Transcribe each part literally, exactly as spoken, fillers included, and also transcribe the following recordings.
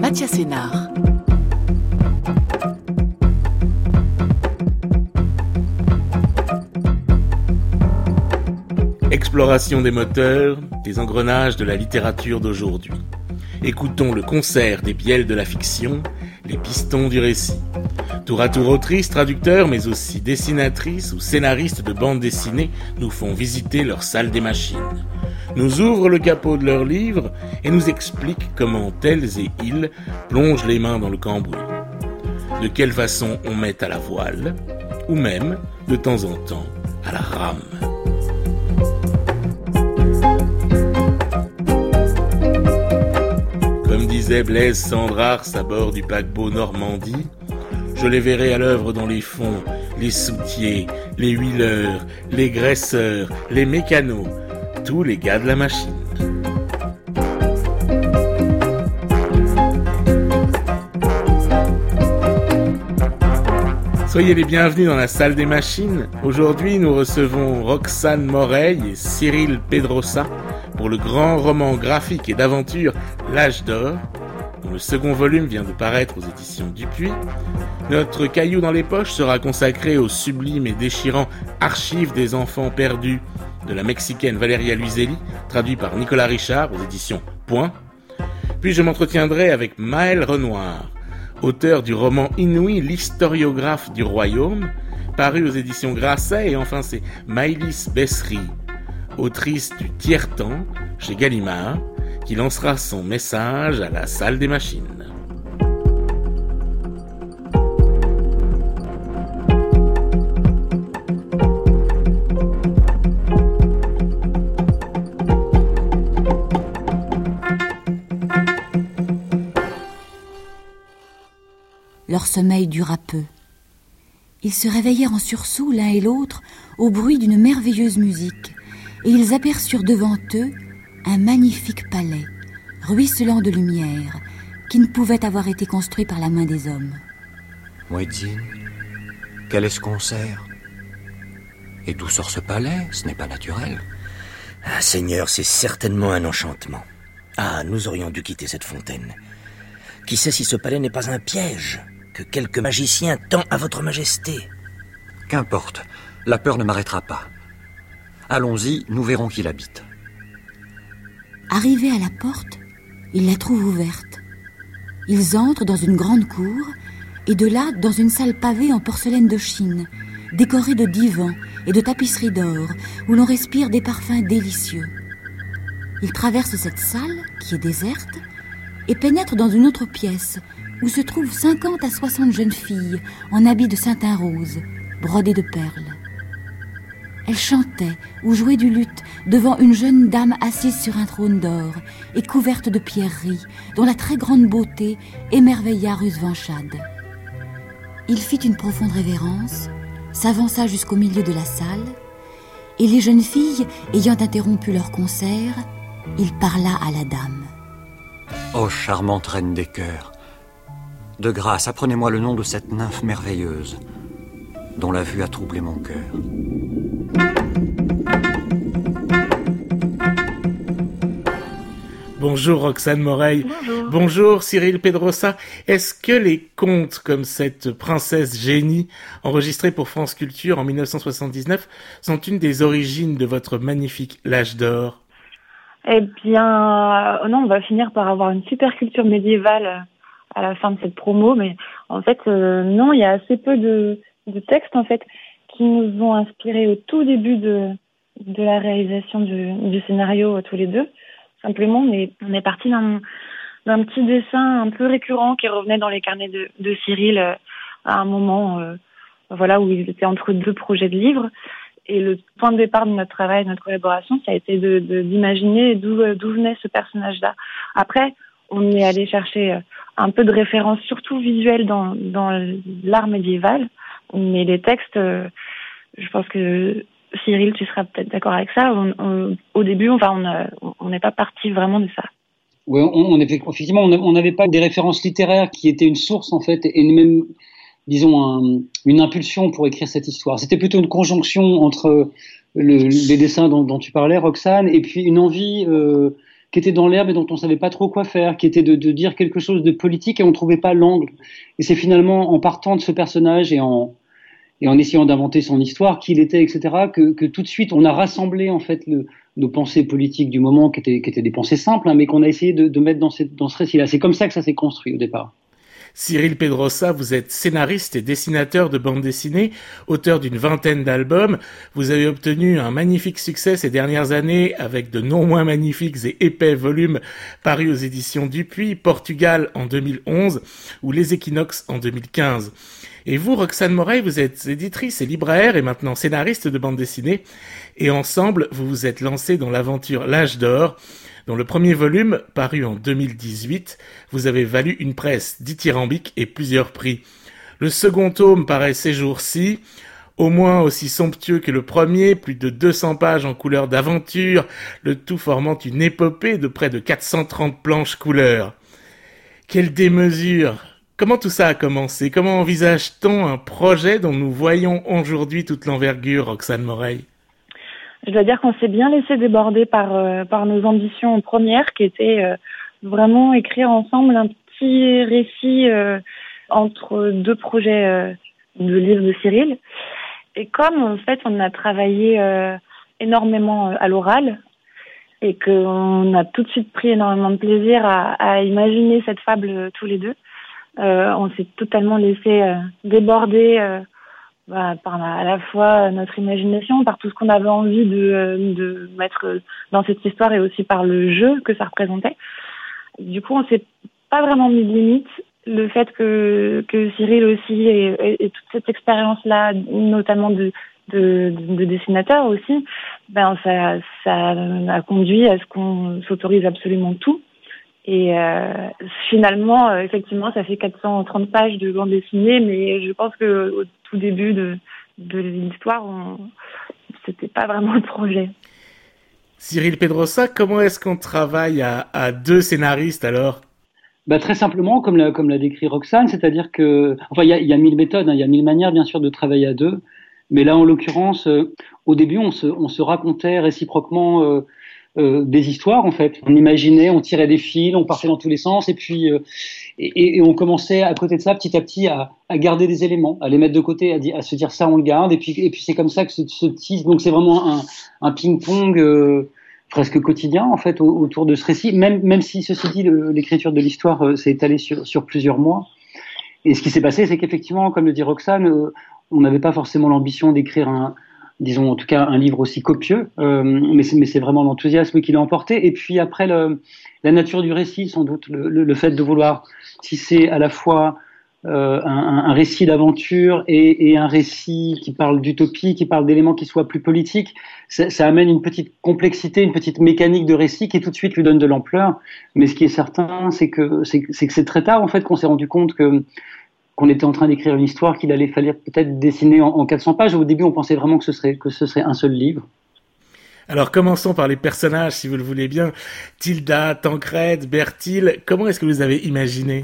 Mathias Sénard. Exploration des moteurs, des engrenages de la littérature d'aujourd'hui. Écoutons le concert des bielles de la fiction, les pistons du récit. Tour à tour autrices, traducteurs, mais aussi dessinatrices ou scénaristes de bandes dessinées nous font visiter leur salle des machines. Nous ouvrent le capot de leurs livres et nous expliquent comment elles et ils plongent les mains dans le cambouis. De quelle façon on met à la voile, ou même, de temps en temps, à la rame. Comme disait Blaise Cendrars à bord du paquebot Normandie, je les verrai à l'œuvre dans les fonds, les soutiers, les huileurs, les graisseurs, les mécanos, tous les gars de la machine. Soyez les bienvenus dans la salle des machines. Aujourd'hui, nous recevons Roxane Moreille et Cyril Pedrosa pour le grand roman graphique et d'aventure L'Âge d'Or, dont le second volume vient de paraître aux éditions Dupuis. Notre caillou dans les poches sera consacré au sublime et déchirant Archives des enfants perdus de la Mexicaine Valeria Luiselli, traduit par Nicolas Richard aux éditions Point. Puis je m'entretiendrai avec Maël Renoir, auteur du roman Inouï, l'historiographe du royaume, paru aux éditions Grasset, et enfin c'est Maëlys Bessery, autrice du Tiers-temps chez Gallimard, qui lancera son message à la salle des machines. Leur sommeil dura peu. Ils se réveillèrent en sursaut l'un et l'autre au bruit d'une merveilleuse musique, et ils aperçurent devant eux un magnifique palais, ruisselant de lumière, qui ne pouvait avoir été construit par la main des hommes. Muezzin, quel est ce concert? Et d'où sort ce palais? Ce n'est pas naturel. Ah, Seigneur, c'est certainement un enchantement. Ah, nous aurions dû quitter cette fontaine. Qui sait si ce palais n'est pas un piège que quelque magicien tend à votre majesté? Qu'importe, la peur ne m'arrêtera pas. Allons-y, nous verrons qui l'habite. Arrivés à la porte, ils la trouvent ouverte. Ils entrent dans une grande cour, et de là dans une salle pavée en porcelaine de Chine, décorée de divans et de tapisseries d'or, où l'on respire des parfums délicieux. Ils traversent cette salle, qui est déserte, et pénètrent dans une autre pièce, où se trouvent cinquante à soixante jeunes filles en habits de satin rose, brodés de perles. Elles chantaient ou jouaient du luth devant une jeune dame assise sur un trône d'or et couverte de pierreries, dont la très grande beauté émerveilla Rusvanchad. Il fit une profonde révérence, s'avança jusqu'au milieu de la salle, et les jeunes filles, ayant interrompu leur concert, il parla à la dame. Ô charmante reine des cœurs, de grâce, apprenez-moi le nom de cette nymphe merveilleuse, dont la vue a troublé mon cœur. Bonjour Roxane Moreille. Bonjour. Bonjour Cyril Pedrosa. Est-ce que les contes comme cette princesse génie enregistrée pour France Culture en dix-neuf cent soixante-dix-neuf sont une des origines de votre magnifique L'Âge d'Or? Eh bien, euh, non, on va finir par avoir une super culture médiévale à la fin de cette promo, mais en fait, euh, non, il y a assez peu de, de textes en fait qui nous ont inspirés au tout début de, de la réalisation du, du scénario, tous les deux. Simplement, on est, on est parti d'un, d'un petit dessin un peu récurrent qui revenait dans les carnets de, de Cyril euh, à un moment, euh, voilà, où il était entre deux projets de livres. Et le point de départ de notre travail, de notre collaboration, ça a été de, de, d'imaginer d'où, d'où venait ce personnage-là. Après, on est allé chercher un peu de références, surtout visuelles, dans, dans l'art médiéval. Mais les textes, euh, je pense que Cyril, tu seras peut-être d'accord avec ça. On, on, au début, enfin, on n'est pas parti vraiment de ça. Oui, on, on avait, effectivement, on n'avait pas des références littéraires qui étaient une source, en fait, et même, disons, un, une impulsion pour écrire cette histoire. C'était plutôt une conjonction entre le, les dessins dont, dont tu parlais, Roxane, et puis une envie euh, qui était dans l'herbe et dont on savait pas trop quoi faire, qui était de, de dire quelque chose de politique et on trouvait pas l'angle. Et c'est finalement en partant de ce personnage et en et en essayant d'inventer son histoire, qui il était, et cetera, que, que tout de suite on a rassemblé en fait le, nos pensées politiques du moment, qui étaient, qui étaient des pensées simples, hein, mais qu'on a essayé de, de mettre dans, cette, dans ce récit-là. C'est comme ça que ça s'est construit au départ. Cyril Pedrosa, vous êtes scénariste et dessinateur de bande dessinée, auteur d'une vingtaine d'albums. Vous avez obtenu un magnifique succès ces dernières années avec de non moins magnifiques et épais volumes parus aux éditions Dupuis, Portugal en deux mille onze ou Les Équinoxes en deux mille quinze. Et vous, Roxane Moreille, vous êtes éditrice et libraire et maintenant scénariste de bande dessinée. Et ensemble, vous vous êtes lancé dans l'aventure L'Âge d'Or, dont le premier volume, paru en deux mille dix-huit, vous avez valu une presse dithyrambique et plusieurs prix. Le second tome paraît ces jours-ci, au moins aussi somptueux que le premier, plus de deux cents pages en couleur d'aventure, le tout formant une épopée de près de quatre cent trente planches couleurs. Quelle démesure! Comment tout ça a commencé? Comment envisage-t-on un projet dont nous voyons aujourd'hui toute l'envergure, Roxane Moreille? Je dois dire qu'on s'est bien laissé déborder par euh, par nos ambitions premières, qui étaient euh, vraiment écrire ensemble un petit récit euh, entre deux projets euh, de livres de Cyril. Et comme en fait on a travaillé euh, énormément à l'oral et qu'on a tout de suite pris énormément de plaisir à, à imaginer cette fable euh, tous les deux, euh, on s'est totalement laissé euh, déborder. Euh, Bah, par la, à la fois notre imagination, par tout ce qu'on avait envie de, de mettre dans cette histoire et aussi par le jeu que ça représentait. Du coup, on s'est pas vraiment mis de limite. Le fait que, que Cyril aussi et, et, et toute cette expérience-là, notamment de, de, de dessinateur aussi, ben ça, ça a conduit à ce qu'on s'autorise absolument tout. Et euh, finalement, euh, effectivement, ça fait quatre cent trente pages de bande dessinée, mais je pense que au tout début de, de l'histoire, on... c'était pas vraiment le projet. Cyril Pedrosa, comment est-ce qu'on travaille à, à deux scénaristes alors? Bah, très simplement, comme l'a, comme l'a décrit Roxane, c'est-à-dire que, enfin, il y a, il y a mille méthodes, hein, il y a mille manières, bien sûr, de travailler à deux. Mais là, en l'occurrence, euh, au début, on se, on se racontait réciproquement euh, euh, des histoires, en fait. On imaginait, on tirait des fils, on partait dans tous les sens, et puis euh, et, et on commençait à côté de ça, petit à petit, à, à garder des éléments, à les mettre de côté, à, di- à se dire ça, on le garde, et puis et puis c'est comme ça que se, se tisse. Donc c'est vraiment un, un ping-pong euh, presque quotidien, en fait, au, autour de ce récit. Même même si ceci dit, le, l'écriture de l'histoire euh, s'est étalée sur sur plusieurs mois. Et ce qui s'est passé, c'est qu'effectivement, comme le dit Roxane, euh, on n'avait pas forcément l'ambition d'écrire un, disons en tout cas un livre aussi copieux, euh, mais, c'est, mais c'est vraiment l'enthousiasme qui l'a emporté. Et puis après, le, la nature du récit, sans doute, le, le, le fait de vouloir tisser à la fois euh, un, un récit d'aventure et, et un récit qui parle d'utopie, qui parle d'éléments qui soient plus politiques, ça, ça amène une petite complexité, une petite mécanique de récit qui tout de suite lui donne de l'ampleur. Mais ce qui est certain, c'est que c'est, c'est que c'est très tard en fait qu'on s'est rendu compte que qu'on était en train d'écrire une histoire qu'il allait falloir peut-être dessiner en, en quatre cents pages. Au début, on pensait vraiment que ce serait, que ce serait un seul livre. Alors, commençons par les personnages, si vous le voulez bien. Tilda, Tancrède, Bertil, comment est-ce que vous avez imaginé?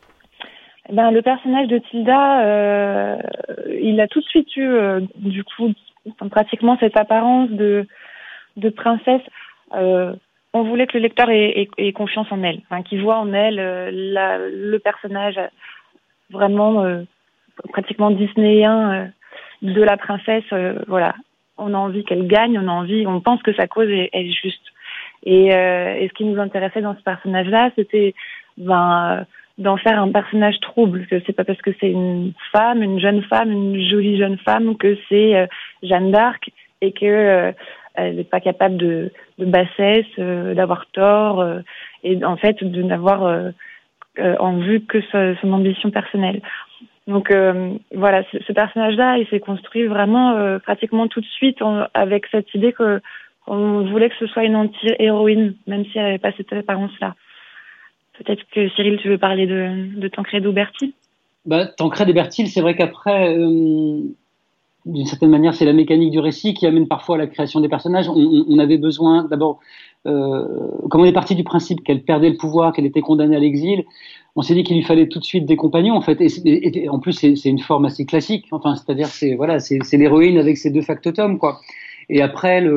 Ben, le personnage de Tilda, euh, il a tout de suite eu, euh, du coup, pratiquement cette apparence de, de princesse. Euh, on voulait que le lecteur ait, ait, ait confiance en elle, enfin, qu'il voit en elle euh, la, le personnage vraiment euh, pratiquement disneyen euh, de la princesse. Euh, voilà, on a envie qu'elle gagne, on a envie, on pense que sa cause est, est juste. Et, euh, et ce qui nous intéressait dans ce personnage-là, c'était ben euh, d'en faire un personnage trouble. Que c'est pas parce que c'est une femme, une jeune femme, une jolie jeune femme, que c'est euh, Jeanne d'Arc et que euh, elle n'est pas capable de, de bassesse, euh, d'avoir tort, euh, et en fait de n'avoir euh, Euh, en vue que ce, son ambition personnelle. Donc euh, voilà, ce, ce personnage-là, il s'est construit vraiment euh, pratiquement tout de suite en, avec cette idée que on voulait que ce soit une anti-héroïne, même si elle n'avait pas cette apparence-là. Peut-être que Cyril, tu veux parler de, de Tancrède ou Bertil? Bah, Tancrède et Bertil, c'est vrai qu'après, euh, d'une certaine manière, c'est la mécanique du récit qui amène parfois à la création des personnages. On, on, on avait besoin, d'abord, euh, comme on est parti du principe qu'elle perdait le pouvoir, qu'elle était condamnée à l'exil, on s'est dit qu'il lui fallait tout de suite des compagnons, en fait. Et, et, et en plus, c'est, c'est une forme assez classique. Enfin, c'est-à-dire, c'est voilà, c'est, c'est l'héroïne avec ses deux factotums, quoi. Et après, le,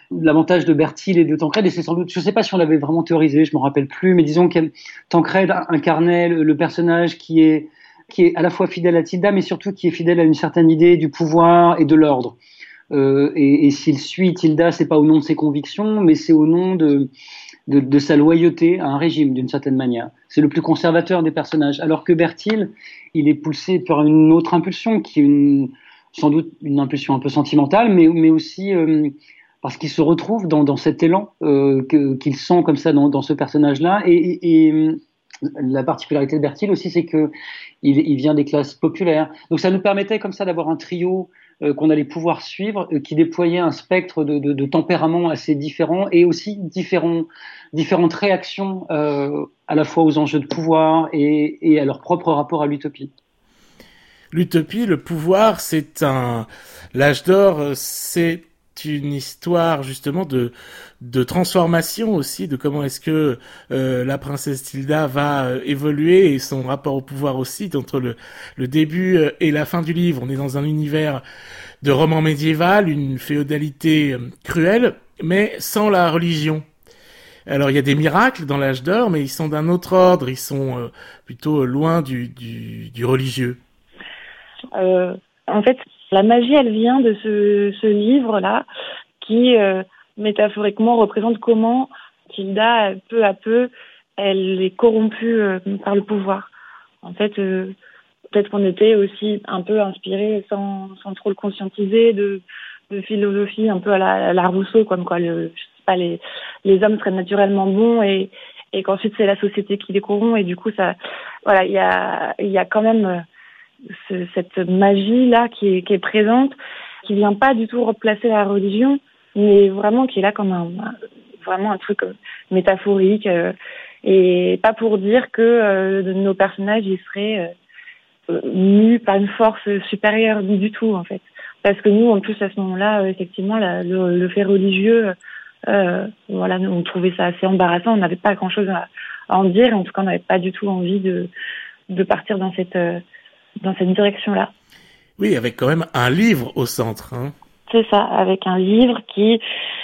l'avantage de Bertil et de Tancrède, et c'est sans doute, je ne sais pas si on l'avait vraiment théorisé, je ne me rappelle plus, mais disons que Tancrède incarnait le, le personnage qui est, qui est à la fois fidèle à Tilda, mais surtout qui est fidèle à une certaine idée du pouvoir et de l'ordre. Euh, et, et s'il suit Tilda, c'est pas au nom de ses convictions, mais c'est au nom de, de, de sa loyauté à un régime, d'une certaine manière. C'est le plus conservateur des personnages. Alors que Bertil, il est poussé par une autre impulsion, qui est une, sans doute une impulsion un peu sentimentale, mais, mais aussi euh, parce qu'il se retrouve dans, dans cet élan euh, que, qu'il sent comme ça dans, dans ce personnage-là. Et, et, et la particularité de Bertil aussi, c'est que il, il vient des classes populaires. Donc ça nous permettait comme ça d'avoir un trio euh, qu'on allait pouvoir suivre, euh, qui déployait un spectre de, de, de tempéraments assez différents et aussi différents, différentes réactions euh, à la fois aux enjeux de pouvoir et, et à leur propre rapport à l'utopie. L'utopie, le pouvoir, c'est un... L'âge d'or, c'est une histoire justement de de transformation aussi, de comment est-ce que euh, la princesse Tilda va euh, évoluer et son rapport au pouvoir aussi, entre le le début euh, et la fin du livre. On est dans un univers de roman médiéval, une féodalité euh, cruelle, mais sans la religion. Alors il y a des miracles dans l'âge d'or, mais ils sont d'un autre ordre, ils sont euh, plutôt loin du du, du religieux. Euh, en fait, la magie, elle vient de ce, ce livre-là, qui euh, métaphoriquement représente comment Tilda, peu à peu, elle est corrompue euh, par le pouvoir. En fait, euh, peut-être qu'on était aussi un peu inspiré, sans, sans trop le conscientiser, de, de philosophie un peu à la, à la Rousseau, comme quoi le, je sais pas, les, les hommes seraient naturellement bons et, et qu'ensuite c'est la société qui les corrompt. Et du coup, ça, voilà, il y a, il y a quand même euh, ce, cette magie-là qui est, qui est présente, qui vient pas du tout replacer la religion, mais vraiment qui est là comme un, vraiment un truc métaphorique, euh, et pas pour dire que euh, nos personnages ils seraient euh, mus par une force supérieure du tout, en fait. Parce que nous, en plus, à ce moment-là, euh, effectivement, la, le, le fait religieux, euh, voilà, on trouvait ça assez embarrassant, on n'avait pas grand-chose à, à en dire, et en tout cas, on n'avait pas du tout envie de, de partir dans cette, euh, dans cette direction-là. Oui, avec quand même un livre au centre, hein. C'est ça, avec un livre qui,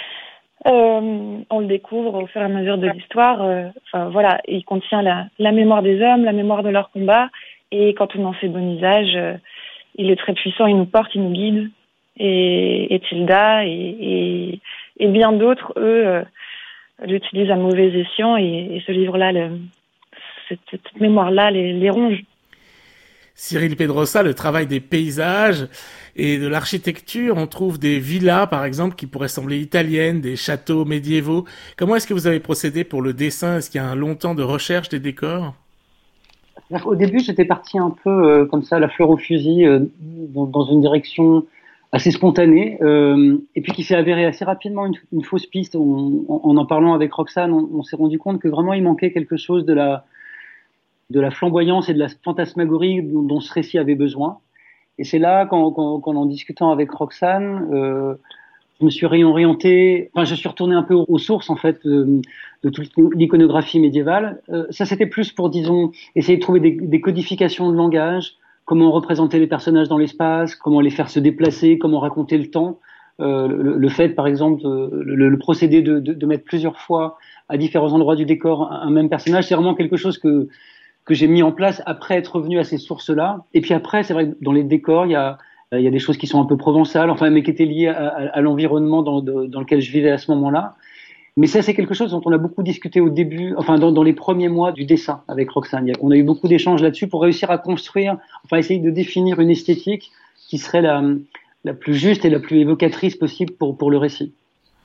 euh, on le découvre au fur et à mesure de l'histoire. Euh, enfin voilà, il contient la, la mémoire des hommes, la mémoire de leur combat, et quand on en fait bon usage, euh, il est très puissant, il nous porte, il nous guide. Et, et Tilda et, et, et bien d'autres, eux, euh, l'utilisent à mauvais escient, et, et ce livre-là, le, cette, cette mémoire-là, les, les ronge. Cyril Pedrosa, le travail des paysages et de l'architecture, on trouve des villas, par exemple, qui pourraient sembler italiennes, des châteaux médiévaux. Comment est-ce que vous avez procédé pour le dessin? Est-ce qu'il y a un long temps de recherche des décors? Au début, j'étais parti un peu euh, comme ça, la fleur au fusil, euh, dans, dans une direction assez spontanée, euh, et puis qui s'est avérée assez rapidement une, une fausse piste. On, en, en en parlant avec Roxane, on, on s'est rendu compte que vraiment il manquait quelque chose de la de la flamboyance et de la fantasmagorie dont, dont ce récit avait besoin. Et c'est là, qu'en, qu'en, qu'en en discutant avec Roxane, euh, je me suis réorienté, enfin je suis retourné un peu aux, aux sources en fait de, de toute l'iconographie médiévale. Euh, ça c'était plus pour, disons, essayer de trouver des, des codifications de langage, comment représenter les personnages dans l'espace, comment les faire se déplacer, comment raconter le temps. Euh, le, le fait, par exemple, le, le procédé de, de, de mettre plusieurs fois à différents endroits du décor un, un même personnage, c'est vraiment quelque chose que que j'ai mis en place après être revenu à ces sources-là. Et puis après, c'est vrai que dans les décors, il y a, il y a des choses qui sont un peu provençales, enfin, mais qui étaient liées à, à, à l'environnement dans, de, dans lequel je vivais à ce moment-là. Mais ça, c'est quelque chose dont on a beaucoup discuté au début, enfin, dans, dans les premiers mois du dessin avec Roxane. On a eu beaucoup d'échanges là-dessus pour réussir à construire, enfin, essayer de définir une esthétique qui serait la, la plus juste et la plus évocatrice possible pour, pour le récit.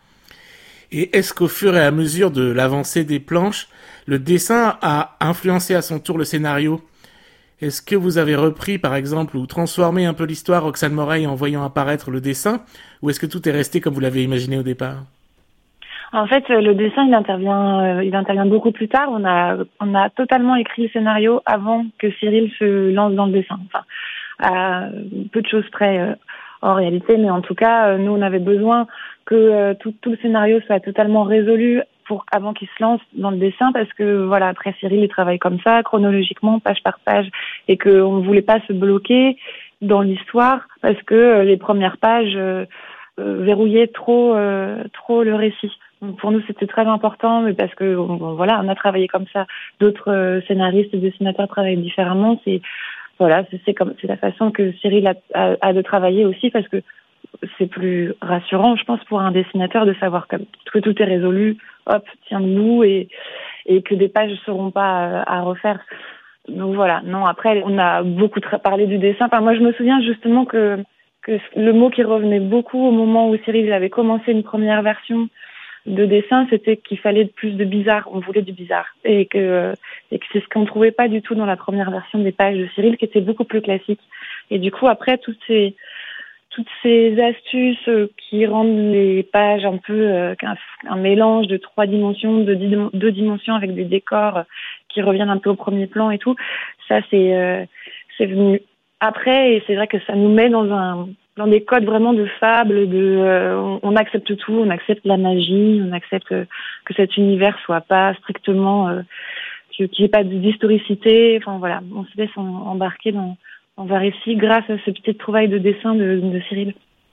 Et est-ce qu'au fur et à mesure de l'avancée des planches, le dessin a influencé à son tour le scénario? Est-ce que vous avez repris, par exemple, ou transformé un peu l'histoire, Roxane Moreille, en voyant apparaître le dessin, ou est-ce que tout est resté comme vous l'avez imaginé au départ? En fait, le dessin, il intervient, il intervient beaucoup plus tard. On a, on a totalement écrit le scénario avant que Cyril se lance dans le dessin. Enfin, à peu de choses près, euh, en réalité, mais en tout cas, nous, on avait besoin que euh, tout, tout le scénario soit totalement résolu pour avant qu'il se lance dans le dessin, parce que voilà, après Cyril il travaille comme ça, chronologiquement, page par page, et qu'on ne voulait pas se bloquer dans l'histoire, parce que euh, les premières pages, euh, euh, verrouiller trop, euh, trop le récit. Donc pour nous, c'était très important, mais parce que bon, voilà, on a travaillé comme ça. D'autres euh, scénaristes et dessinateurs travaillent différemment. C'est voilà, c'est, c'est comme c'est la façon que Cyril a, a, a de travailler aussi, parce que c'est plus rassurant, je pense, pour un dessinateur de savoir que, que tout est résolu, hop, tiens debout, et, et que des pages ne seront pas à refaire. Donc voilà, non, après, on a beaucoup tra- parlé du dessin. Enfin, moi, je me souviens justement que, que le mot qui revenait beaucoup au moment où Cyril avait commencé une première version de dessin, c'était qu'il fallait plus de bizarre, on voulait du bizarre. Et que, et que c'est ce qu'on ne trouvait pas du tout dans la première version des pages de Cyril, qui était beaucoup plus classique. Et du coup, après, toutes ces... toutes ces astuces qui rendent les pages un peu euh, un, un mélange de trois dimensions, de dix, deux dimensions avec des décors qui reviennent un peu au premier plan et tout, ça c'est euh, c'est venu après, et c'est vrai que ça nous met dans un dans des codes vraiment de fable, de euh, on, on accepte tout, on accepte la magie, on accepte que cet univers soit pas strictement euh, qu'il n'y ait pas d'historicité, enfin voilà, on se laisse en, embarquer dans dans un récit grâce à ce petit trouvaille de dessin de, de Cyril.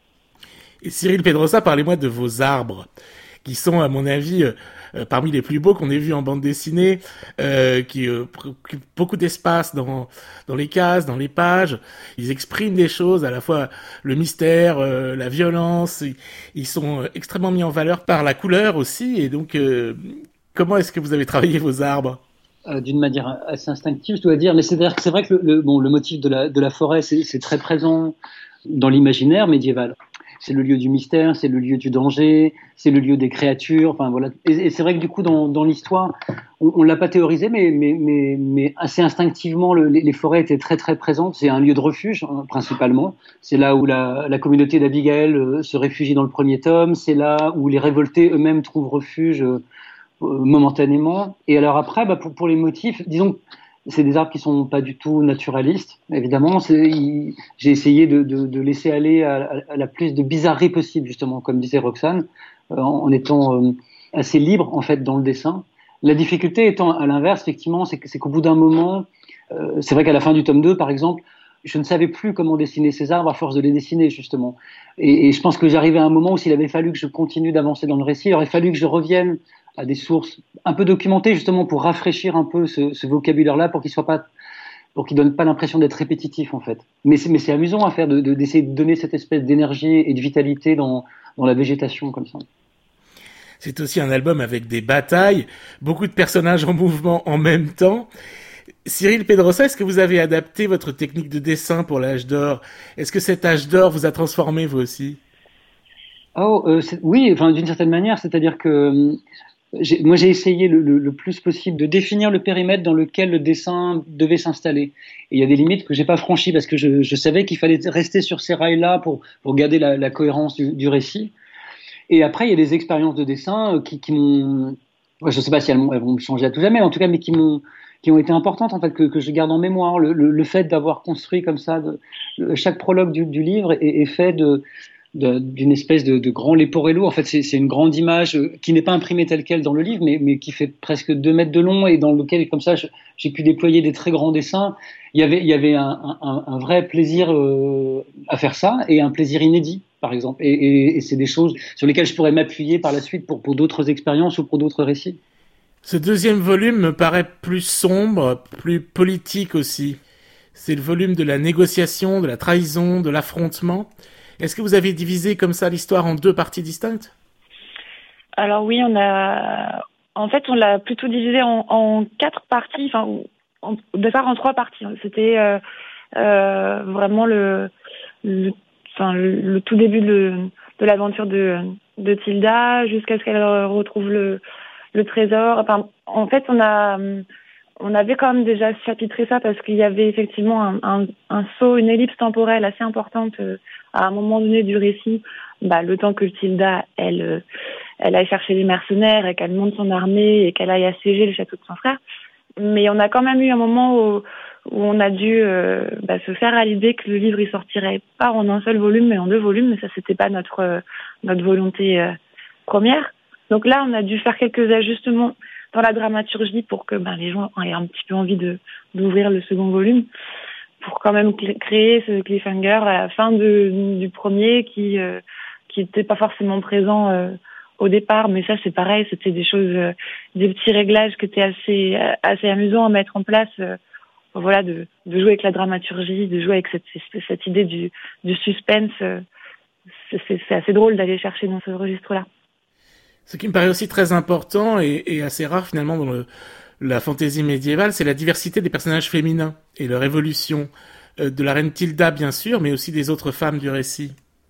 Et Cyril Pedrosa, parlez-moi de vos arbres, qui sont, à mon avis, euh, parmi les plus beaux qu'on ait vus en bande dessinée, euh, qui euh, occupent beaucoup d'espace dans dans les cases, dans les pages. Ils expriment des choses, à la fois le mystère, euh, la violence. Ils, ils sont euh, extrêmement mis en valeur par la couleur aussi. Et donc, euh, comment est-ce que vous avez travaillé vos arbres ? Euh, d'une manière assez instinctive, je dois dire. Mais c'est-à-dire que c'est vrai que le, le, bon, le motif de la, de la forêt, c'est, c'est très présent dans l'imaginaire médiéval. C'est le lieu du mystère, c'est le lieu du danger, c'est le lieu des créatures. Enfin voilà. Et, et c'est vrai que du coup, dans, dans l'histoire, on, on l'a pas théorisé, mais, mais, mais, mais assez instinctivement, le, les, les forêts étaient très très présentes. C'est un lieu de refuge hein, principalement. C'est là où la, la communauté d'Abigail euh, se réfugie dans le premier tome. C'est là où les révoltés eux-mêmes trouvent refuge. Euh, momentanément. Et alors après, bah pour, pour les motifs, disons que c'est des arbres qui sont pas du tout naturalistes. Évidemment, c'est, il, j'ai essayé de, de, de laisser aller à, à la plus de bizarrerie possible, justement, comme disait Roxane, euh, en, en étant euh, assez libre, en fait, dans le dessin. La difficulté étant, à l'inverse, effectivement, c'est, que, c'est qu'au bout d'un moment, euh, c'est vrai qu'à la fin du tome deux, par exemple, je ne savais plus comment dessiner ces arbres à force de les dessiner, justement. Et, et je pense que j'arrivais à un moment où s'il avait fallu que je continue d'avancer dans le récit, il aurait fallu que je revienne à des sources un peu documentées, justement, pour rafraîchir un peu ce, ce vocabulaire-là, pour qu'il soit pas, pour qu'il donne pas l'impression d'être répétitif, en fait. Mais c'est, mais c'est amusant à faire, de, de, d'essayer de donner cette espèce d'énergie et de vitalité dans, dans la végétation, comme ça. C'est aussi un album avec des batailles, beaucoup de personnages en mouvement en même temps. Cyril Pedrosa, est-ce que vous avez adapté votre technique de dessin pour l'âge d'or ? Est-ce que cet âge d'or vous a transformé, vous aussi ? Oh, euh, c'est, oui, enfin, d'une certaine manière, c'est-à-dire que j'ai, moi j'ai essayé le, le, le plus possible de définir le périmètre dans lequel le dessin devait s'installer. Et il y a des limites que j'ai pas franchies parce que je, je savais qu'il fallait rester sur ces rails-là pour, pour garder la, la cohérence du, du récit. Et après, il y a des expériences de dessin qui, qui m'ont, je sais pas si elles, elles vont me changer à tout jamais, en tout cas, mais qui m'ont qui ont été importantes, en fait, que, que je garde en mémoire. Le, le, le fait d'avoir construit comme ça, de, le, chaque prologue du, du livre est, est fait de, de, d'une espèce de, de grand leporello. En fait, c'est, c'est une grande image qui n'est pas imprimée telle quelle dans le livre, mais, mais qui fait presque deux mètres de long et dans lequel, comme ça, je, j'ai pu déployer des très grands dessins. Il y avait, il y avait un, un, un vrai plaisir euh, à faire ça et un plaisir inédit, par exemple. Et, et, et c'est des choses sur lesquelles je pourrais m'appuyer par la suite pour, pour d'autres expériences ou pour d'autres récits. Ce deuxième volume me paraît plus sombre, plus politique aussi. C'est le volume de la négociation, de la trahison, de l'affrontement. Est-ce que vous avez divisé comme ça l'histoire en deux parties distinctes ? Alors oui, on a, en fait, on l'a plutôt divisé en, en quatre parties, enfin, en, au départ en trois parties. C'était euh, euh, vraiment le, le, enfin, le, le tout début de, de l'aventure de, de Tilda jusqu'à ce qu'elle retrouve le le trésor. Enfin, en fait, on a, on avait quand même déjà chapitré ça parce qu'il y avait effectivement un, un, un saut, une ellipse temporelle assez importante euh, à un moment donné du récit. Bah, le temps que Tilda, elle, euh, elle aille chercher les mercenaires et qu'elle monte son armée et qu'elle aille assiéger le château de son frère. Mais on a quand même eu un moment où, où on a dû euh, bah, se faire à l'idée que le livre il sortirait pas en un seul volume, mais en deux volumes. Mais ça, c'était pas notre euh, notre volonté euh, première. Donc là, on a dû faire quelques ajustements dans la dramaturgie pour que ben, les gens aient un petit peu envie de, d'ouvrir le second volume, pour quand même créer ce cliffhanger à la fin de, du premier qui, euh, qui n'étaient pas forcément présents euh, au départ, mais ça c'est pareil, c'était des choses, euh, des petits réglages qui étaient assez assez amusants à mettre en place. Euh, voilà, de, de jouer avec la dramaturgie, de jouer avec cette cette idée du du suspense. Euh, c'est, c'est, c'est assez drôle d'aller chercher dans ce registre-là. Ce qui me paraît aussi très important et, et assez rare finalement dans le, la fantaisie médiévale, c'est la diversité des personnages féminins et leur évolution. Euh, de la reine Tilda bien sûr, mais aussi des autres femmes du récit.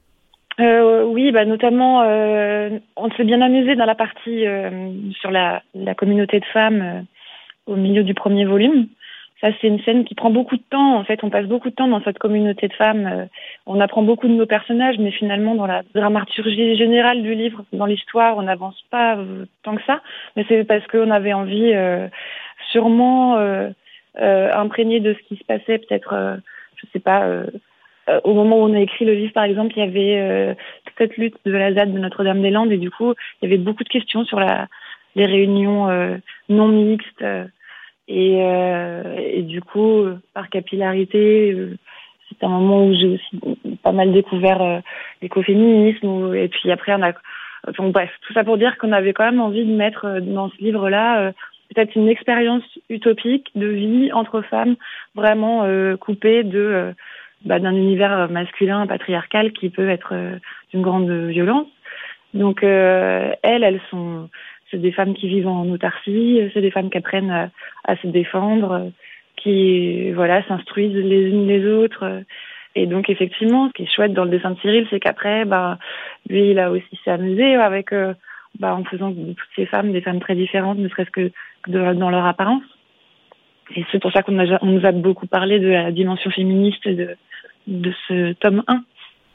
Euh, oui, bah notamment, euh, on s'est bien amusé dans la partie euh, sur la, la communauté de femmes euh, au milieu du premier volume. Ça, c'est une scène qui prend beaucoup de temps. En fait, on passe beaucoup de temps dans cette communauté de femmes. Euh, on apprend beaucoup de nos personnages, mais finalement, dans la dramaturgie générale du livre, dans l'histoire, on n'avance pas euh, tant que ça. Mais c'est parce qu'on avait envie, euh, sûrement, euh, euh, imprégné de ce qui se passait, peut-être, euh, je sais pas. Euh, Euh, au moment où on a écrit le livre, par exemple, il y avait euh, cette lutte de la Z A D de Notre-Dame-des-Landes et du coup, il y avait beaucoup de questions sur la, les réunions euh, non mixtes euh, et, euh, et du coup, euh, par capillarité, euh, c'est un moment où j'ai aussi pas mal découvert euh, l'écoféminisme où, et puis après, on a donc bref, tout ça pour dire qu'on avait quand même envie de mettre euh, dans ce livre-là euh, peut-être une expérience utopique de vie entre femmes vraiment euh, coupée de euh, Bah, d'un univers masculin patriarcal qui peut être euh, d'une grande violence. Donc euh, elles, elles sont, c'est des femmes qui vivent en autarcie, c'est des femmes qui apprennent à, à se défendre, qui voilà s'instruisent les unes les autres. Et donc effectivement, ce qui est chouette dans le dessin de Cyril, c'est qu'après, bah lui, il a aussi s'est amusé avec, euh, bah en faisant de toutes ces femmes des femmes très différentes, ne serait-ce que de, dans leur apparence. Et c'est pour ça qu'on a, on nous a beaucoup parlé de la dimension féministe de, de ce tome un.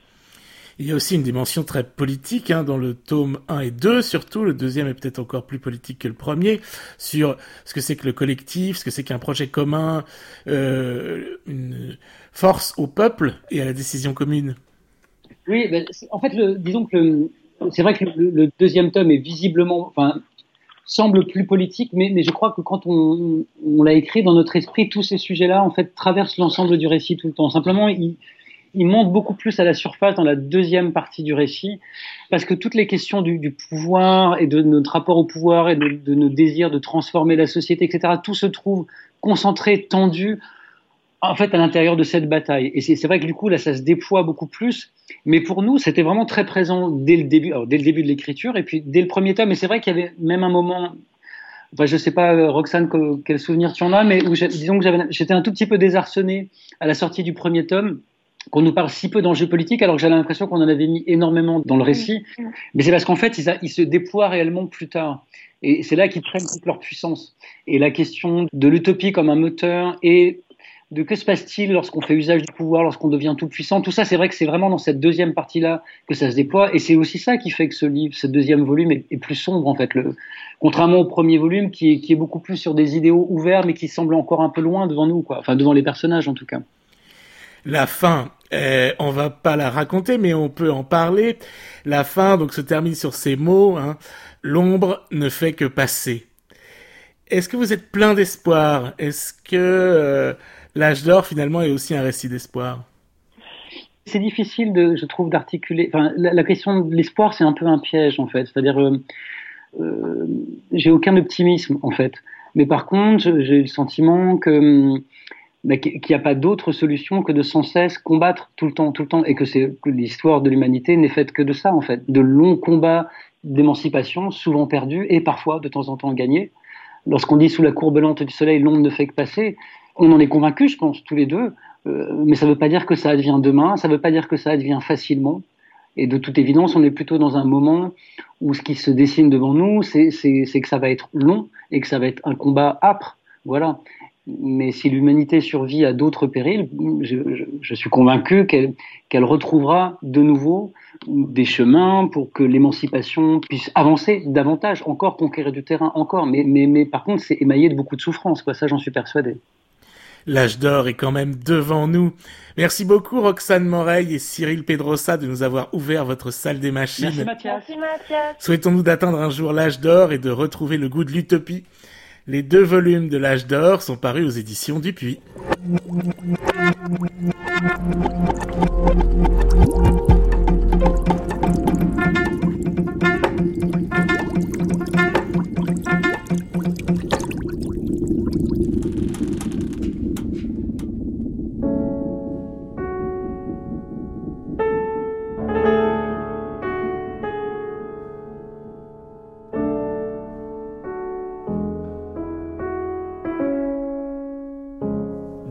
Il y a aussi une dimension très politique hein, dans le tome un et deux, surtout. Le deuxième est peut-être encore plus politique que le premier, sur ce que c'est que le collectif, ce que c'est qu'un projet commun, euh, une force au peuple et à la décision commune. Oui, ben, en fait, le, disons que le, c'est vrai que le, le deuxième tome est visiblement... Enfin, semble plus politique, mais, mais je crois que quand on, on l'a écrit dans notre esprit, tous ces sujets-là, en fait, traversent l'ensemble du récit tout le temps. Simplement, ils, ils montent beaucoup plus à la surface dans la deuxième partie du récit, parce que toutes les questions du, du pouvoir et de notre rapport au pouvoir et de, de nos désirs de transformer la société, et cetera, tout se trouve concentré, tendu, en fait, à l'intérieur de cette bataille. Et c'est, c'est vrai que du coup, là, ça se déploie beaucoup plus. Mais pour nous, c'était vraiment très présent dès le début, alors dès le début de l'écriture, et puis dès le premier tome. Et c'est vrai qu'il y avait même un moment, enfin, je sais pas, Roxane, quel souvenir tu en as, mais où disons que j'avais, j'étais un tout petit peu désarçonné à la sortie du premier tome, qu'on nous parle si peu d'enjeux politiques, alors que j'avais l'impression qu'on en avait mis énormément dans le récit. Mais c'est parce qu'en fait, ils, a, ils se déploient réellement plus tard. Et c'est là qu'ils prennent toute leur puissance. Et la question de l'utopie comme un moteur et de que se passe-t-il lorsqu'on fait usage du pouvoir, lorsqu'on devient tout puissant, tout ça, c'est vrai que c'est vraiment dans cette deuxième partie-là que ça se déploie, et c'est aussi ça qui fait que ce livre, ce deuxième volume est, est plus sombre en fait, le, contrairement au premier volume qui est, qui est beaucoup plus sur des idéaux ouverts, mais qui semble encore un peu loin devant nous, quoi, enfin devant les personnages en tout cas. La fin, euh, on va pas la raconter, mais on peut en parler. La fin, donc, se termine sur ces mots, hein, l'ombre ne fait que passer. Est-ce que vous êtes plein d'espoir? Est-ce que euh, L'Âge d'Or, finalement, est aussi un récit d'espoir? C'est difficile, de, je trouve, d'articuler. Enfin, la, la question de l'espoir, c'est un peu un piège, en fait. C'est-à-dire, euh, euh, j'ai aucun optimisme, en fait. Mais par contre, j'ai le sentiment que, bah, qu'il n'y a pas d'autre solution que de sans cesse combattre tout le temps, tout le temps, et que, c'est, que l'histoire de l'humanité n'est faite que de ça, en fait. De longs combats d'émancipation, souvent perdus, et parfois, de temps en temps, gagnés. Lorsqu'on dit sous la courbe lente du soleil, l'ombre ne fait que passer, on en est convaincus, je pense, tous les deux, euh, mais ça ne veut pas dire que ça advient demain, ça ne veut pas dire que ça advient facilement. Et de toute évidence, on est plutôt dans un moment où ce qui se dessine devant nous, c'est, c'est, c'est que ça va être long et que ça va être un combat âpre. Voilà. Mais si l'humanité survit à d'autres périls, je, je, je suis convaincu qu'elle, qu'elle retrouvera de nouveau des chemins pour que l'émancipation puisse avancer davantage, encore conquérir du terrain, encore. Mais, mais, mais par contre, c'est émaillé de beaucoup de souffrance, quoi. Ça, j'en suis persuadé. L'Âge d'Or est quand même devant nous. Merci beaucoup Roxane Moreil et Cyril Pedrosa de nous avoir ouvert votre salle des machines. Merci Mathias. Merci Mathias. Souhaitons-nous d'atteindre un jour l'Âge d'Or et de retrouver le goût de l'utopie. Les deux volumes de l'Âge d'Or sont parus aux éditions Dupuis.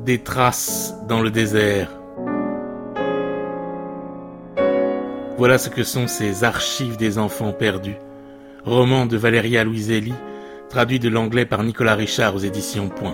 des traces dans le désert. Voilà ce que sont ces archives des enfants perdus, roman de Valeria Luiselli, traduit de l'anglais par Nicolas Richard aux éditions Point.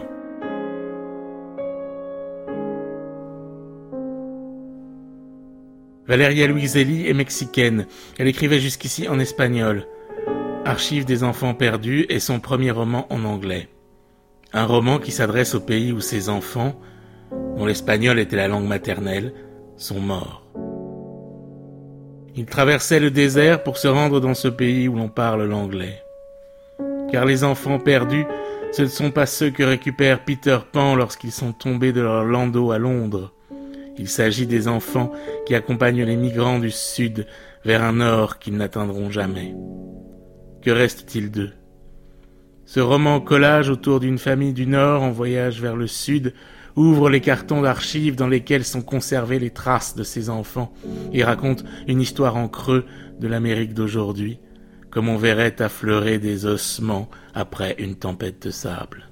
Valeria Luiselli est mexicaine. Elle écrivait jusqu'ici en espagnol. Archives des enfants perdus est son premier roman en anglais. Un roman qui s'adresse au pays où ces enfants, dont l'espagnol était la langue maternelle, sont morts. Ils traversaient le désert pour se rendre dans ce pays où l'on parle l'anglais. Car les enfants perdus, ce ne sont pas ceux que récupère Peter Pan lorsqu'ils sont tombés de leur landau à Londres. Il s'agit des enfants qui accompagnent les migrants du Sud vers un Nord qu'ils n'atteindront jamais. Que reste-t-il d'eux ? Ce roman collage autour d'une famille du Nord en voyage vers le Sud ouvre les cartons d'archives dans lesquels sont conservées les traces de ces enfants et raconte une histoire en creux de l'Amérique d'aujourd'hui, comme on verrait affleurer des ossements après une tempête de sable.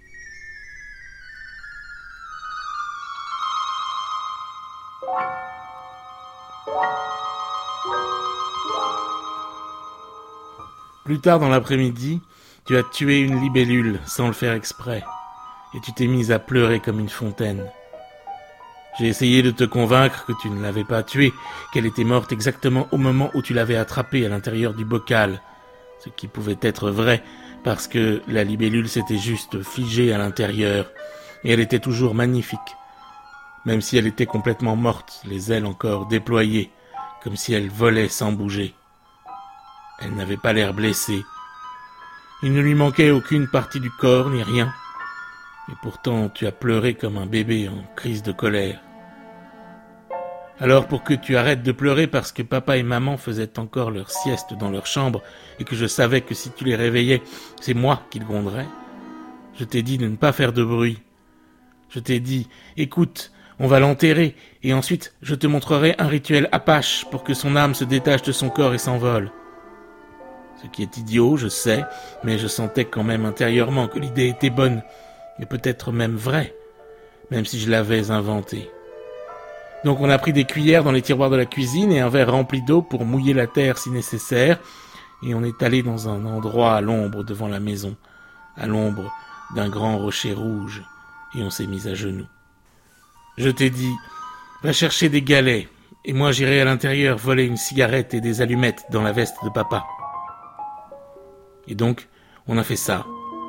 Plus tard dans l'après-midi, tu as tué une libellule sans le faire exprès, et tu t'es mise à pleurer comme une fontaine. J'ai essayé de te convaincre que tu ne l'avais pas tuée, qu'elle était morte exactement au moment où tu l'avais attrapée à l'intérieur du bocal, ce qui pouvait être vrai, parce que la libellule s'était juste figée à l'intérieur, et elle était toujours magnifique, même si elle était complètement morte, les ailes encore déployées, comme si elle volait sans bouger. Elle n'avait pas l'air blessée. Il ne lui manquait aucune partie du corps, ni rien. Et pourtant, tu as pleuré comme un bébé en crise de colère. Alors, pour que tu arrêtes de pleurer parce que papa et maman faisaient encore leur sieste dans leur chambre et que je savais que si tu les réveillais, c'est moi qui le gronderais, je t'ai dit de ne pas faire de bruit. Je t'ai dit, écoute, on va l'enterrer et ensuite je te montrerai un rituel apache pour que son âme se détache de son corps et s'envole. Ce qui est idiot, je sais, mais je sentais quand même intérieurement que l'idée était bonne, et peut-être même vraie, même si je l'avais inventée. Donc on a pris des cuillères dans les tiroirs de la cuisine et un verre rempli d'eau pour mouiller la terre si nécessaire, et on est allé dans un endroit à l'ombre devant la maison, à l'ombre d'un grand rocher rouge, et on s'est mis à genoux. Je t'ai dit, va chercher des galets, et moi j'irai à l'intérieur voler une cigarette et des allumettes dans la veste de papa. Et donc, on a fait ça.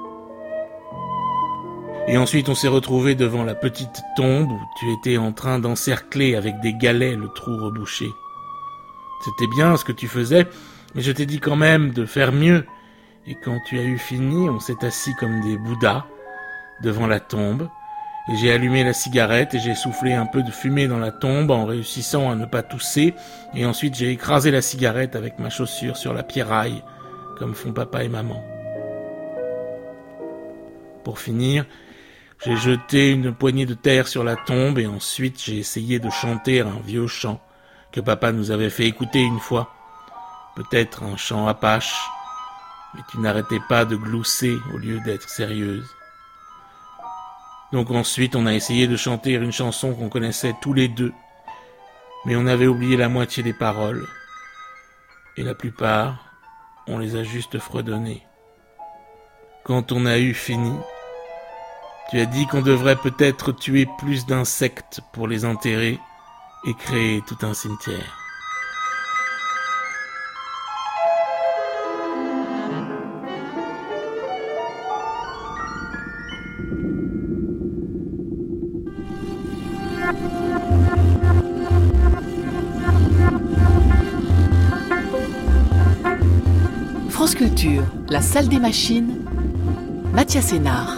Et ensuite, on s'est retrouvés devant la petite tombe où tu étais en train d'encercler avec des galets le trou rebouché. C'était bien ce que tu faisais, mais je t'ai dit quand même de faire mieux. Et quand tu as eu fini, on s'est assis comme des bouddhas devant la tombe, et j'ai allumé la cigarette et j'ai soufflé un peu de fumée dans la tombe en réussissant à ne pas tousser, et ensuite j'ai écrasé la cigarette avec ma chaussure sur la pierraille, comme font papa et maman. Pour finir, j'ai jeté une poignée de terre sur la tombe et ensuite j'ai essayé de chanter un vieux chant que papa nous avait fait écouter une fois. Peut-être un chant apache, mais tu n'arrêtais pas de glousser au lieu d'être sérieuse. Donc ensuite on a essayé de chanter une chanson qu'on connaissait tous les deux, mais on avait oublié la moitié des paroles, et la plupart, on les a juste fredonnés. Quand on a eu fini, tu as dit qu'on devrait peut-être tuer plus d'insectes pour les enterrer et créer tout un cimetière. France Culture, la salle des machines, Mathias Sénard.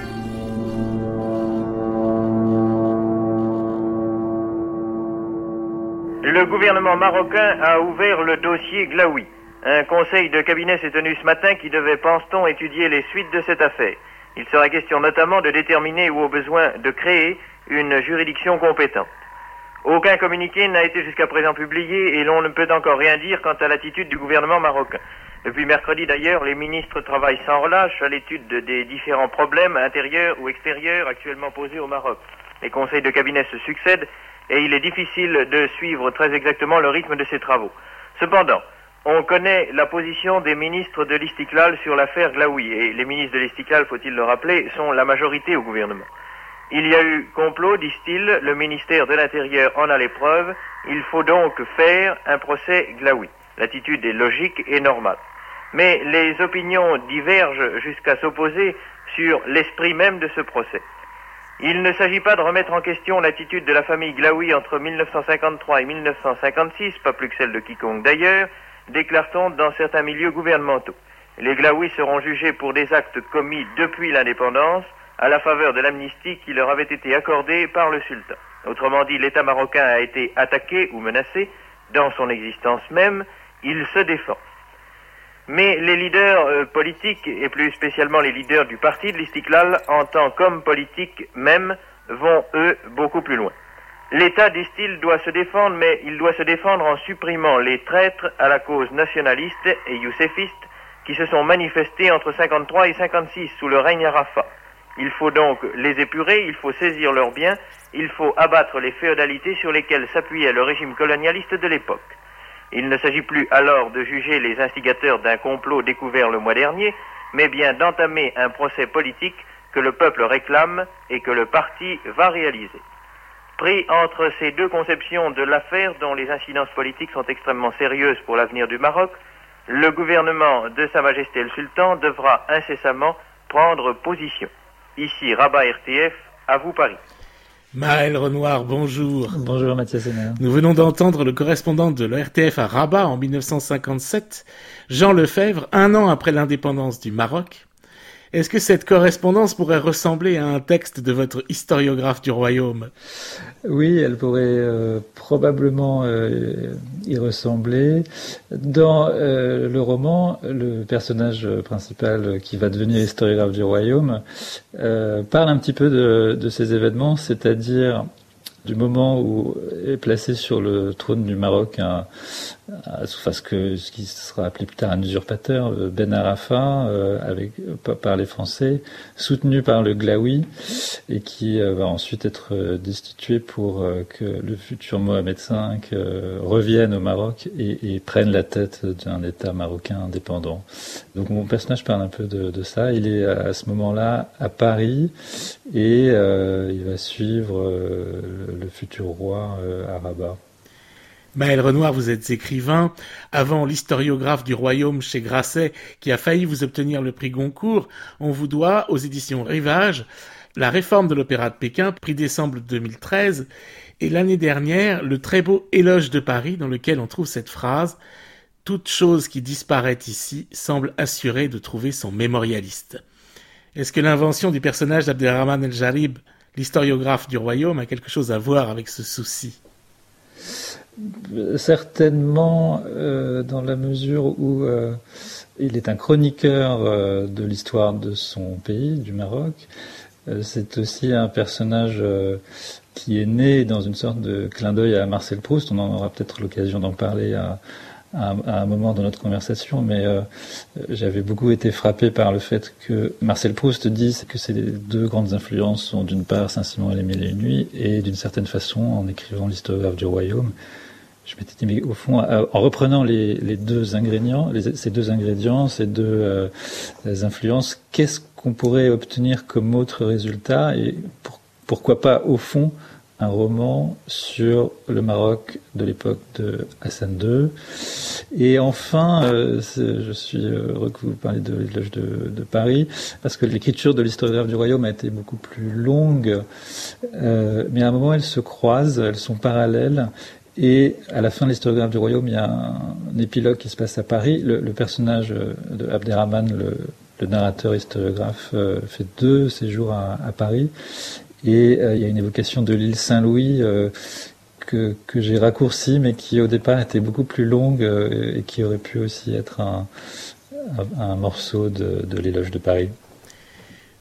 Le gouvernement marocain a ouvert le dossier Glaoui. Un conseil de cabinet s'est tenu ce matin qui devait, pense-t-on, étudier les suites de cette affaire. Il sera question notamment de déterminer ou au besoin de créer une juridiction compétente. Aucun communiqué n'a été jusqu'à présent publié et l'on ne peut encore rien dire quant à l'attitude du gouvernement marocain. Depuis mercredi d'ailleurs, les ministres travaillent sans relâche à l'étude des différents problèmes intérieurs ou extérieurs actuellement posés au Maroc. Les conseils de cabinet se succèdent et il est difficile de suivre très exactement le rythme de ces travaux. Cependant, on connaît la position des ministres de l'Istiklal sur l'affaire Glaoui, et les ministres de l'Istiklal, faut-il le rappeler, sont la majorité au gouvernement. Il y a eu complot, disent-ils, le ministère de l'Intérieur en a les preuves, il faut donc faire un procès Glaoui. L'attitude est logique et normale. Mais les opinions divergent jusqu'à s'opposer sur l'esprit même de ce procès. Il ne s'agit pas de remettre en question l'attitude de la famille Glaoui entre mille neuf cent cinquante-trois et mille neuf cent cinquante-six, pas plus que celle de quiconque d'ailleurs, déclare-t-on dans certains milieux gouvernementaux. Les Glaoui seront jugés pour des actes commis depuis l'indépendance, à la faveur de l'amnistie qui leur avait été accordée par le sultan. Autrement dit, l'État marocain a été attaqué ou menacé, dans son existence même, il se défend. Mais les leaders euh, politiques, et plus spécialement les leaders du parti de l'Istiklal, en tant qu'hommes politiques même, vont, eux, beaucoup plus loin. L'État, disent-ils, doit se défendre, mais il doit se défendre en supprimant les traîtres à la cause nationaliste et youssefiste qui se sont manifestés entre cinquante-trois et cinquante-six sous le règne Arafat. Il faut donc les épurer, il faut saisir leurs biens, il faut abattre les féodalités sur lesquelles s'appuyait le régime colonialiste de l'époque. Il ne s'agit plus alors de juger les instigateurs d'un complot découvert le mois dernier, mais bien d'entamer un procès politique que le peuple réclame et que le parti va réaliser. Pris entre ces deux conceptions de l'affaire dont les incidences politiques sont extrêmement sérieuses pour l'avenir du Maroc, le gouvernement de Sa Majesté le Sultan devra incessamment prendre position. Ici Rabat R T F, à vous Paris. Maël Renoir, bonjour. Bonjour Mathias Henner. Nous venons d'entendre le correspondant de l'O R T F à Rabat en mille neuf cent cinquante-sept, Jean Lefebvre, un an après l'indépendance du Maroc. Est-ce que cette correspondance pourrait ressembler à un texte de votre historiographe du royaume ? Oui, elle pourrait euh, probablement euh, y ressembler. Dans euh, le roman, le personnage principal qui va devenir historiographe du royaume euh, parle un petit peu de, de ces événements, c'est-à-dire du moment où est placé sur le trône du Maroc un, un, enfin, ce, que, ce qui sera appelé plus tard un usurpateur, Ben Arafat, euh, avec, par les Français, soutenu par le Glaoui, et qui euh, va ensuite être destitué pour euh, que le futur Mohamed cinq euh, revienne au Maroc et, et prenne la tête d'un État marocain indépendant. Donc mon personnage parle un peu de, de ça. Il est à ce moment-là à Paris et euh, il va suivre euh, le futur roi euh, à Rabat. Maël Renoir, vous êtes écrivain. Avant l'historiographe du royaume chez Grasset, qui a failli vous obtenir le prix Goncourt, on vous doit, aux éditions Rivage, la réforme de l'Opéra de Pékin, prix décembre deux mille treize, et l'année dernière, le très beau Éloge de Paris, dans lequel on trouve cette phrase « Toute chose qui disparaît ici semble assurée de trouver son mémorialiste ». Est-ce que l'invention du personnage d'Abderrahman El-Jarib, l'historiographe du royaume, a quelque chose à voir avec ce souci ? Certainement, euh, dans la mesure où euh, il est un chroniqueur euh, de l'histoire de son pays, du Maroc. Euh, c'est aussi un personnage euh, qui est né dans une sorte de clin d'œil à Marcel Proust. On en aura peut-être l'occasion d'en parler à, à, à un moment dans notre conversation, mais euh, j'avais beaucoup été frappé par le fait que Marcel Proust dit que ces deux grandes influences sont d'une part Saint-Simon et les Mille et une nuits, et d'une certaine façon, en écrivant l'historiographe du royaume, je m'étais dit, mais au fond, en reprenant les, les deux ingrédients, les, ces deux ingrédients, ces deux euh, influences, qu'est-ce qu'on pourrait obtenir comme autre résultat, et pour, pourquoi pas, au fond, un roman sur le Maroc de l'époque de Hassan deux. Et enfin, euh, je suis heureux que vous parliez de l'Éloge de, de Paris, parce que l'écriture de l'historiographe du royaume a été beaucoup plus longue, euh, mais à un moment, elles se croisent, elles sont parallèles. Et à la fin de l'historiographe du royaume, il y a un, un épilogue qui se passe à Paris. Le, le personnage de Abderrahman, le, le narrateur historiographe, euh, fait deux séjours à, à Paris. Et euh, il y a une évocation de l'île Saint-Louis euh, que, que j'ai raccourcie, mais qui au départ était beaucoup plus longue euh, et qui aurait pu aussi être un, un, un morceau de, de l'Éloge de Paris.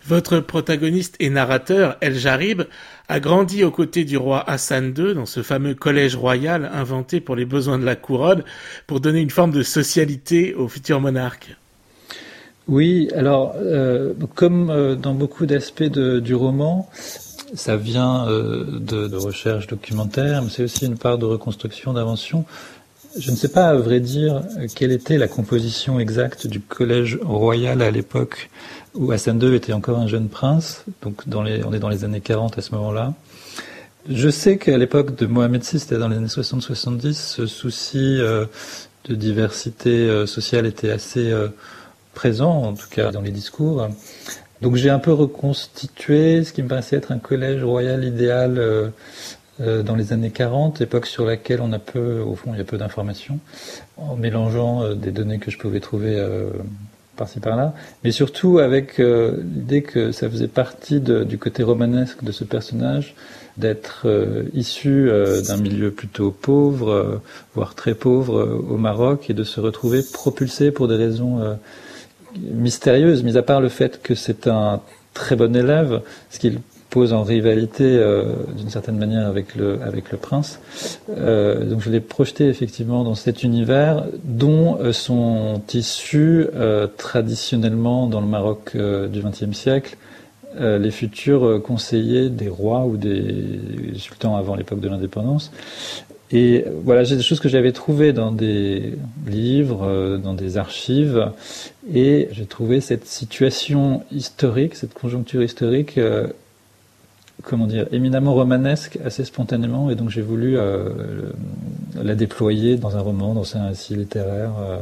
Votre protagoniste et narrateur, El Jarib, a grandi aux côtés du roi Hassan deux dans ce fameux collège royal inventé pour les besoins de la couronne pour donner une forme de socialité au futur monarque. Oui, alors, euh, comme euh, dans beaucoup d'aspects de, du roman, ça vient euh, de, de recherche documentaire, mais c'est aussi une part de reconstruction, d'invention. Je ne sais pas, à vrai dire, quelle était la composition exacte du collège royal à l'époque où Hassan deux était encore un jeune prince, donc dans les, on est dans les années quarante à ce moment-là. Je sais qu'à l'époque de Mohamed six, c'était dans les années soixante soixante-dix, ce souci euh, de diversité euh, sociale était assez euh, présent, en tout cas dans les discours. Donc j'ai un peu reconstitué ce qui me paraissait être un collège royal idéal euh, euh, dans les années quarante, époque sur laquelle on a peu, au fond il y a peu d'informations, en mélangeant euh, des données que je pouvais trouver euh, par-ci par-là, mais surtout avec euh, l'idée que ça faisait partie de, du côté romanesque de ce personnage, d'être euh, issu euh, d'un milieu plutôt pauvre, euh, voire très pauvre euh, au Maroc, et de se retrouver propulsé pour des raisons euh, mystérieuses, mis à part le fait que c'est un très bon élève, ce qu'il pose en rivalité euh, d'une certaine manière avec le, avec le prince. Euh, donc je l'ai projeté effectivement dans cet univers dont euh, sont issus euh, traditionnellement dans le Maroc euh, du vingtième siècle euh, les futurs conseillers des rois ou des sultans avant l'époque de l'indépendance. Et voilà, j'ai des choses que j'avais trouvées dans des livres, euh, dans des archives, et j'ai trouvé cette situation historique, cette conjoncture historique euh, comment dire, éminemment romanesque, assez spontanément, et donc j'ai voulu euh, la déployer dans un roman, dans un récit littéraire euh,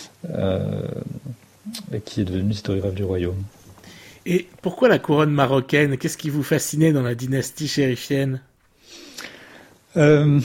euh, qui est devenu historiographe du royaume. Et pourquoi la couronne marocaine ? Qu'est-ce qui vous fascinait dans la dynastie chérifienne ? euh,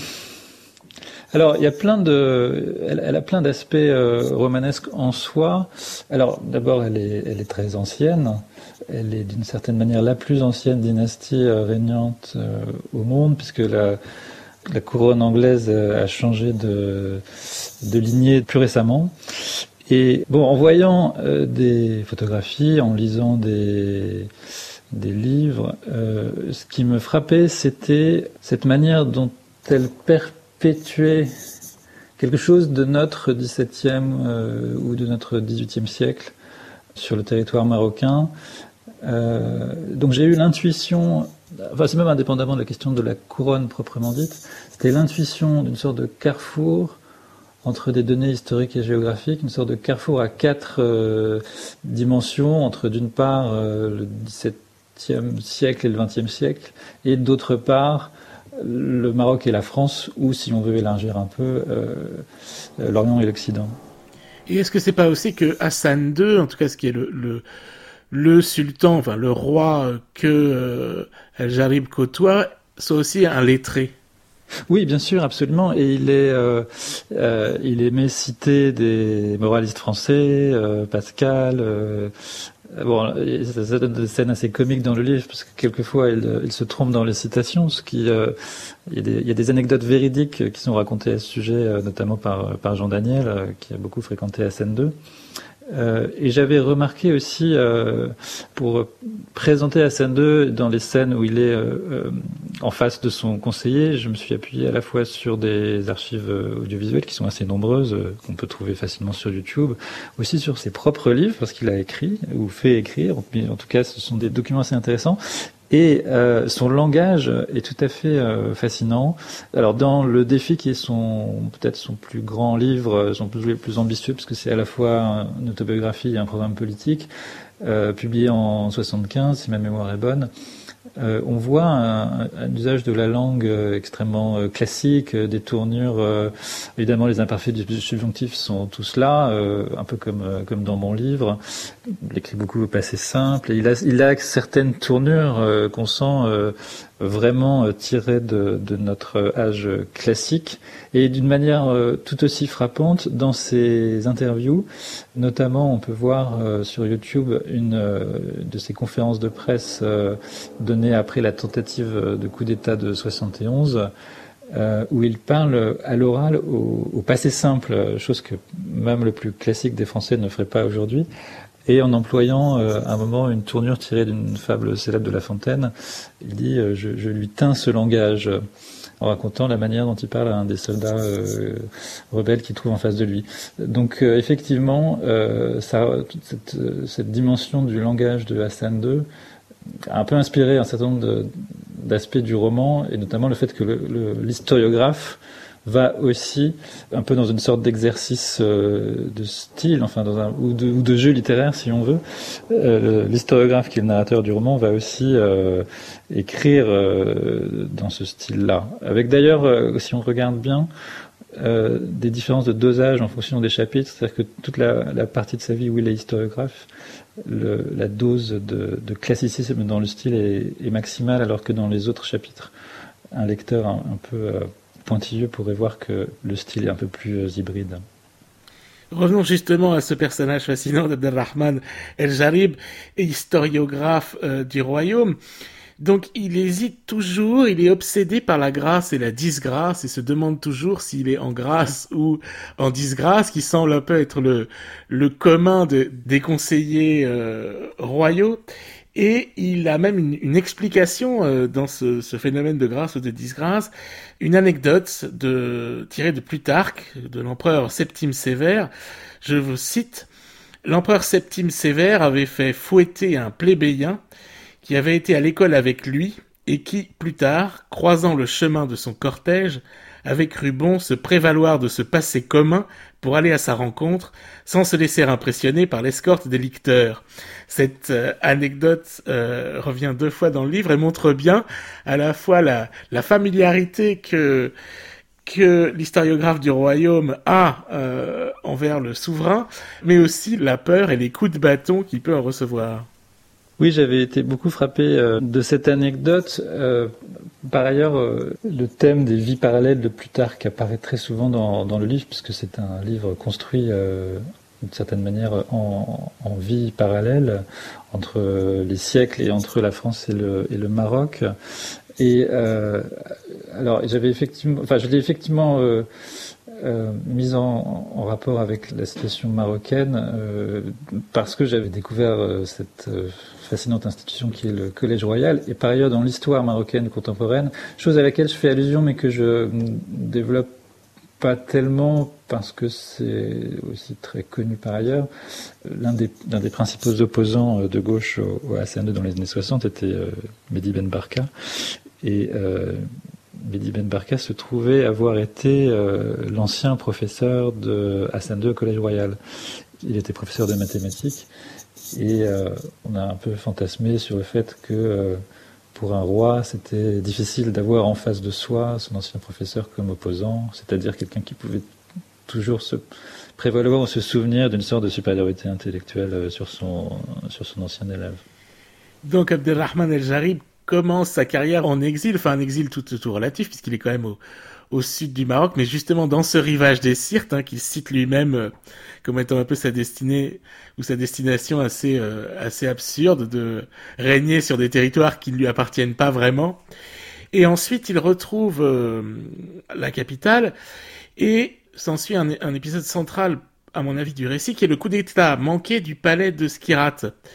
Alors, il y a plein de, elle, elle a plein d'aspects euh, romanesques en soi. Alors, d'abord, elle est, elle est très ancienne. Elle est d'une certaine manière la plus ancienne dynastie euh, régnante euh, au monde, puisque la, la couronne anglaise euh, a changé de, de lignée plus récemment. Et bon, en voyant euh, des photographies, en lisant des, des livres, euh, ce qui me frappait, c'était cette manière dont elle perpétuait quelque chose de notre dix-septième euh, ou de notre dix-huitième siècle sur le territoire marocain. Euh, donc j'ai eu l'intuition, enfin c'est même indépendamment de la question de la couronne proprement dite, c'était l'intuition d'une sorte de carrefour entre des données historiques et géographiques, une sorte de carrefour à quatre euh, dimensions, entre d'une part euh, le dix-septième siècle et le vingtième siècle, et d'autre part le Maroc et la France, ou si on veut élargir un peu, euh, l'Orient et l'Occident. Et est-ce que c'est pas aussi que Hassan deux, en tout cas ce qui est le, le, le sultan, enfin le roi que euh, El Jarib côtoie, soit aussi un lettré ? Oui, bien sûr, absolument. Et il est, euh, euh, il aimait citer des moralistes français, euh, Pascal. Euh, bon, ça, ça donne des scènes assez comiques dans le livre parce que quelquefois il, il se trompe dans les citations. Ce qui, euh, il y a des, il y a des anecdotes véridiques qui sont racontées à ce sujet, euh, notamment par par Jean Daniel, euh, qui a beaucoup fréquenté Hassan deux. Euh, et j'avais remarqué aussi, euh, pour présenter Hassan deux dans les scènes où il est euh, euh, en face de son conseiller, je me suis appuyé à la fois sur des archives audiovisuelles qui sont assez nombreuses, euh, qu'on peut trouver facilement sur YouTube, aussi sur ses propres livres, parce qu'il a écrit, ou fait écrire, en tout cas ce sont des documents assez intéressants. Et euh, son langage est tout à fait euh, fascinant. Alors dans Le Défi, qui est son peut-être son plus grand livre, son plus, plus ambitieux, parce que c'est à la fois une autobiographie et un programme politique, euh, publié en soixante-quinze, si ma mémoire est bonne, euh, on voit un, un usage de la langue euh, extrêmement euh, classique, euh, des tournures. Euh, évidemment, les imparfaits du subjonctif sont tous là, euh, un peu comme euh, comme dans mon livre. Il écrit beaucoup au passé simple. Et il a il a certaines tournures euh, qu'on sent euh, vraiment euh, tirées de, de notre âge classique, et d'une manière euh, tout aussi frappante dans ses interviews. Notamment, on peut voir euh, sur YouTube une euh, de ses conférences de presse euh, données après la tentative de coup d'État de soixante et onze, euh, où il parle à l'oral au, au passé simple, chose que même le plus classique des Français ne ferait pas aujourd'hui. et en employant euh, à un moment une tournure tirée d'une fable célèbre de La Fontaine. Il dit euh, je, je lui tins ce langage, en racontant la manière dont il parle à un des soldats euh, rebelles qu'il trouve en face de lui. Donc euh, effectivement, euh, ça, toute cette, cette dimension du langage de Hassan deux a un peu inspiré un certain nombre de, d'aspects du roman, et notamment le fait que le, le, l'historiographe va aussi un peu dans une sorte d'exercice euh, de style, enfin dans un ou de, ou de jeu littéraire si on veut. Euh, l'historiographe, qui est le narrateur du roman, va aussi euh, écrire euh, dans ce style-là. Avec d'ailleurs, euh, si on regarde bien, euh, des différences de dosage en fonction des chapitres, c'est-à-dire que toute la, la partie de sa vie où il est historiographe, le, la dose de, de classicisme dans le style est, est maximale, alors que dans les autres chapitres, un lecteur un, un peu euh, pointilleux pourrait voir que le style est un peu plus euh, hybride. Revenons justement à ce personnage fascinant d'Abdelrahman El-Jarib, historiographe euh, du royaume. Donc il hésite toujours, il est obsédé par la grâce et la disgrâce, et se demande toujours s'il est en grâce ou en disgrâce, qui semble un peu être le, le commun de, des conseillers euh, royaux. Et il a même une, une explication euh, dans ce, ce phénomène de grâce ou de disgrâce, une anecdote de, tirée de Plutarque, de l'empereur Septime Sévère. Je vous cite: « L'empereur Septime Sévère avait fait fouetter un plébéien qui avait été à l'école avec lui et qui, plus tard, croisant le chemin de son cortège, avait cru bon se prévaloir de ce passé commun pour aller à sa rencontre, sans se laisser impressionner par l'escorte des licteurs. » Cette euh, anecdote euh, revient deux fois dans le livre et montre bien à la fois la, la familiarité que que l'historiographe du royaume a euh, envers le souverain, mais aussi la peur et les coups de bâton qu'il peut en recevoir. Oui, j'avais été beaucoup frappé euh, de cette anecdote. Euh, par ailleurs, euh, le thème des vies parallèles de Plutarque apparaît très souvent dans, dans le livre, puisque c'est un livre construit euh, d'une certaine manière en, en vie parallèle entre les siècles et entre la France et le, et le Maroc. Et euh, alors, j'avais effectivement, enfin, je l'ai effectivement euh, euh, mise en, en rapport avec la situation marocaine euh, parce que j'avais découvert euh, cette euh, fascinante institution qui est le Collège Royal, et par ailleurs dans l'histoire marocaine contemporaine, chose à laquelle je fais allusion mais que je ne développe pas tellement parce que c'est aussi très connu par ailleurs. L'un des, l'un des principaux opposants de gauche au, au Hassan deux dans les années soixante était euh, Mehdi Ben Barka, et euh, Mehdi Ben Barka se trouvait avoir été euh, l'ancien professeur de Hassan deux au Collège Royal. Il était professeur de mathématiques. Et euh, on a un peu fantasmé sur le fait que euh, pour un roi, c'était difficile d'avoir en face de soi son ancien professeur comme opposant, c'est-à-dire quelqu'un qui pouvait toujours se prévaloir ou se souvenir d'une sorte de supériorité intellectuelle sur son, sur son ancien élève. Donc Abdelrahman El-Jarib commence sa carrière en exil, enfin un exil tout, tout relatif, puisqu'il est quand même au, au sud du Maroc, mais justement dans ce rivage des Sirtes, hein, qu'il cite lui-même euh, comme étant un peu sa destinée ou sa destination assez euh, assez absurde de régner sur des territoires qui ne lui appartiennent pas vraiment. Et ensuite, il retrouve euh, la capitale et s'ensuit un, un épisode central, à mon avis, du récit, qui est le coup d'état manqué du palais de Skirat,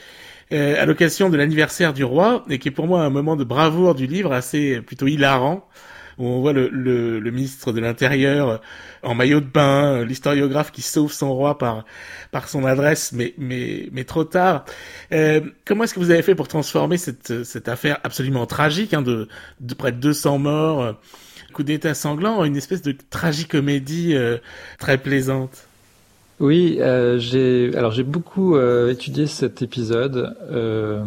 euh, à l'occasion de l'anniversaire du roi, et qui est pour moi un moment de bravoure du livre assez plutôt hilarant, où on voit le, le, le ministre de l'Intérieur en maillot de bain, l'historiographe qui sauve son roi par par son adresse, mais mais mais trop tard. Euh, comment est-ce que vous avez fait pour transformer cette cette affaire absolument tragique, hein, de de près de deux cents morts, euh, coup d'état sanglant, en une espèce de tragicomédie euh, très plaisante? Oui, euh, j'ai alors j'ai beaucoup euh, étudié cet épisode. Euh,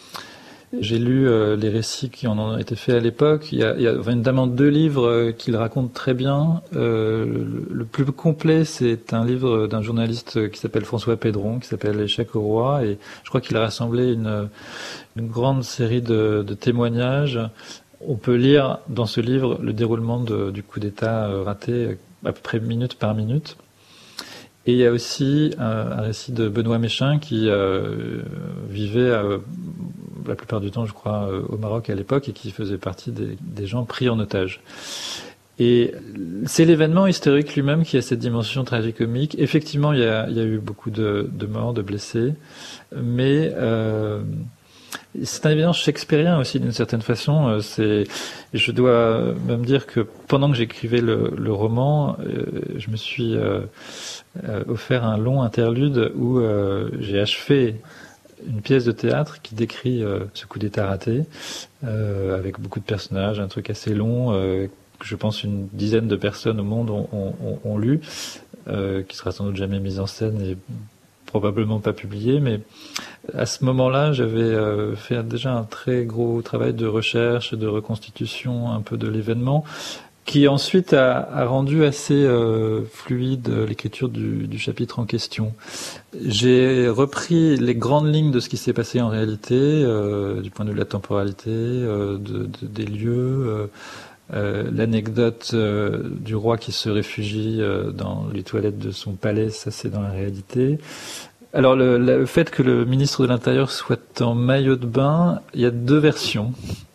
J'ai lu euh, les récits qui en ont été faits à l'époque. Il y a, il y a évidemment deux livres euh, qui le racontent très bien. Euh, le, le plus complet, c'est un livre d'un journaliste qui s'appelle François Pédron, qui s'appelle L'échec au roi, et je crois qu'il a rassemblé une, une grande série de, de témoignages. On peut lire dans ce livre le déroulement de, du coup d'État raté à peu près minute par minute. Et il y a aussi un, un récit de Benoît Méchin qui euh, vivait euh, la plupart du temps, je crois, euh, au Maroc à l'époque, et qui faisait partie des, des gens pris en otage. Et c'est l'événement historique lui-même qui a cette dimension tragicomique. Effectivement, il y a, il y a eu beaucoup de, de morts, de blessés, mais euh, c'est un événement shakespearien aussi d'une certaine façon. C'est, je dois même dire que pendant que j'écrivais le, le roman, euh, je me suis euh, euh, offert un long interlude où euh, j'ai achevé une pièce de théâtre qui décrit euh, ce coup d'État raté, euh, avec beaucoup de personnages, un truc assez long, euh, que je pense une dizaine de personnes au monde ont, ont, ont lu, euh, qui sera sans doute jamais mise en scène et probablement pas publié, mais à ce moment-là, j'avais euh, fait déjà un très gros travail de recherche, de reconstitution un peu de l'événement, qui ensuite a, a rendu assez euh, fluide l'écriture du, du chapitre en question. J'ai repris les grandes lignes de ce qui s'est passé en réalité, euh, du point de vue de la temporalité, euh, de, de, des lieux, euh, euh, l'anecdote euh, du roi qui se réfugie euh, dans les toilettes de son palais, ça c'est dans la réalité. Alors le, le fait que le ministre de l'Intérieur soit en maillot de bain, il y a deux versions.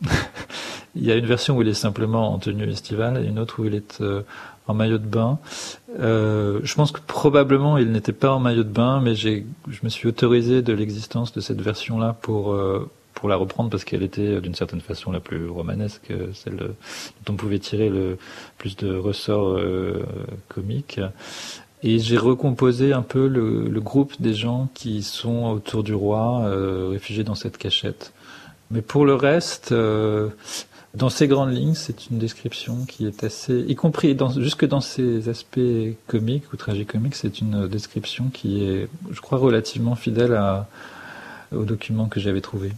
Il y a une version où il est simplement en tenue estivale et une autre où il est euh, en maillot de bain. Euh, je pense que probablement il n'était pas en maillot de bain, mais j'ai, je me suis autorisé de l'existence de cette version-là pour euh, pour la reprendre parce qu'elle était d'une certaine façon la plus romanesque, celle dont on pouvait tirer le plus de ressorts euh, comiques. Et j'ai recomposé un peu le, le groupe des gens qui sont autour du roi, euh, réfugiés dans cette cachette. Mais pour le reste, euh, dans ces grandes lignes, c'est une description qui est assez, y compris dans, jusque dans ses aspects comiques ou tragicomiques, c'est une description qui est, je crois, relativement fidèle à, au document que j'avais trouvé.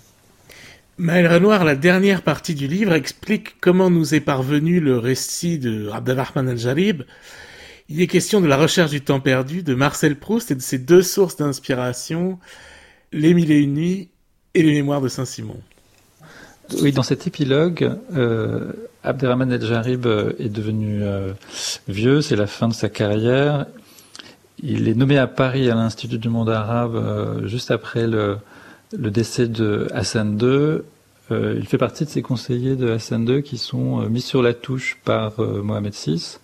Maël Renoir, la dernière partie du livre explique comment nous est parvenu le récit de Abderrahmane El Jarib. Il est question de la recherche du temps perdu de Marcel Proust et de ses deux sources d'inspiration, Les Mille et Une Nuits et les Mémoires de Saint-Simon. Oui, dans cet épilogue, euh, Abderrahmane El Jarib est devenu euh, vieux, c'est la fin de sa carrière. Il est nommé à Paris à l'Institut du monde arabe euh, juste après le, le décès de Hassan deux. Euh, il fait partie de ces conseillers de Hassan deux qui sont euh, mis sur la touche par euh, Mohamed six.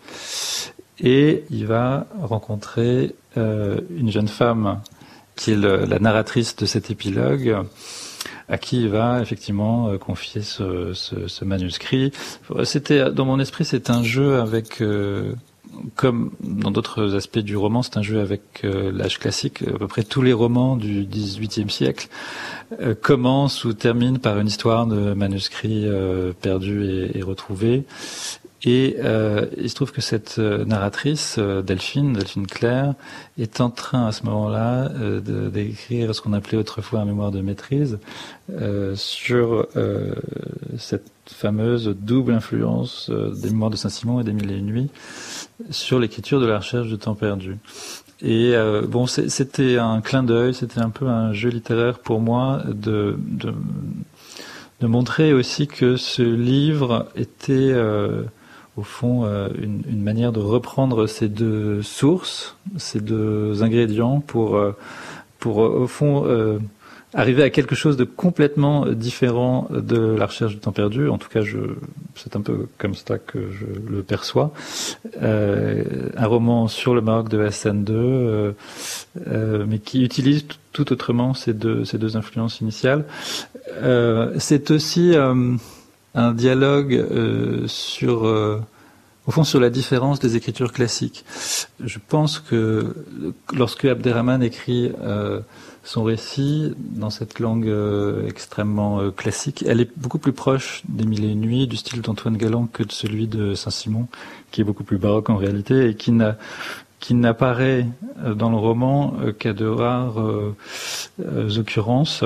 Et il va rencontrer euh, une jeune femme qui est le, la narratrice de cet épilogue, à qui il va effectivement euh, confier ce, ce, ce manuscrit. C'était, dans mon esprit, c'est un jeu avec, euh, comme dans d'autres aspects du roman, c'est un jeu avec euh, l'âge classique. À peu près tous les romans du dix-huitième siècle euh, commencent ou terminent par une histoire de manuscrits euh, perdus et, et retrouvés. Et euh, il se trouve que cette euh, narratrice, euh, Delphine, Delphine Claire, est en train à ce moment-là euh, de, d'écrire ce qu'on appelait autrefois un mémoire de maîtrise euh, sur euh, cette fameuse double influence euh, des Mémoires de Saint-Simon et des Mille et Une Nuits sur l'écriture de la recherche du temps perdu. Et euh, bon, c'est, c'était un clin d'œil, c'était un peu un jeu littéraire pour moi de, de, de montrer aussi que ce livre était euh, au fond, euh, une, une manière de reprendre ces deux sources, ces deux ingrédients pour, euh, pour au fond, euh, arriver à quelque chose de complètement différent de la recherche du temps perdu. En tout cas, je, c'est un peu comme ça que je le perçois. Euh, un roman sur le Maroc de Hassan deux, euh, euh, mais qui utilise tout, tout autrement ces deux, ces deux influences initiales. Euh, c'est aussi euh, un dialogue euh, sur, euh, au fond, sur la différence des écritures classiques. Je pense que lorsque Abderrahmane écrit euh, son récit dans cette langue euh, extrêmement euh, classique, elle est beaucoup plus proche des Mille et Une Nuits, du style d'Antoine Galland, que de celui de Saint-Simon, qui est beaucoup plus baroque en réalité et qui n'a qui n'apparaît dans le roman euh, qu'à de rares euh, euh, occurrences.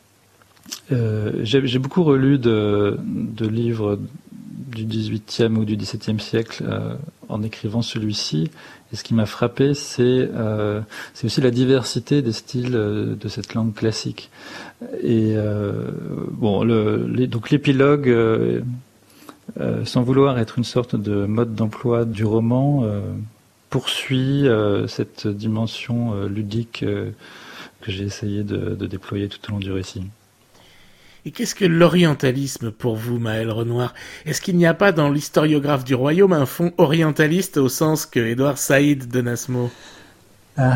Euh, j'ai, j'ai beaucoup relu de, de livres du dix-huitième ou du dix-septième siècle euh, en écrivant celui-ci, et ce qui m'a frappé, c'est, euh, c'est aussi la diversité des styles euh, de cette langue classique. Et euh, bon, le, les, donc l'épilogue, euh, euh, sans vouloir être une sorte de mode d'emploi du roman, euh, poursuit euh, cette dimension euh, ludique euh, que j'ai essayé de, de déployer tout au long du récit. Et qu'est-ce que l'orientalisme pour vous, Maël Renoir? Est-ce qu'il n'y a pas dans l'historiographe du royaume un fond orientaliste au sens que Édouard Saïd de Nasmo? Ah.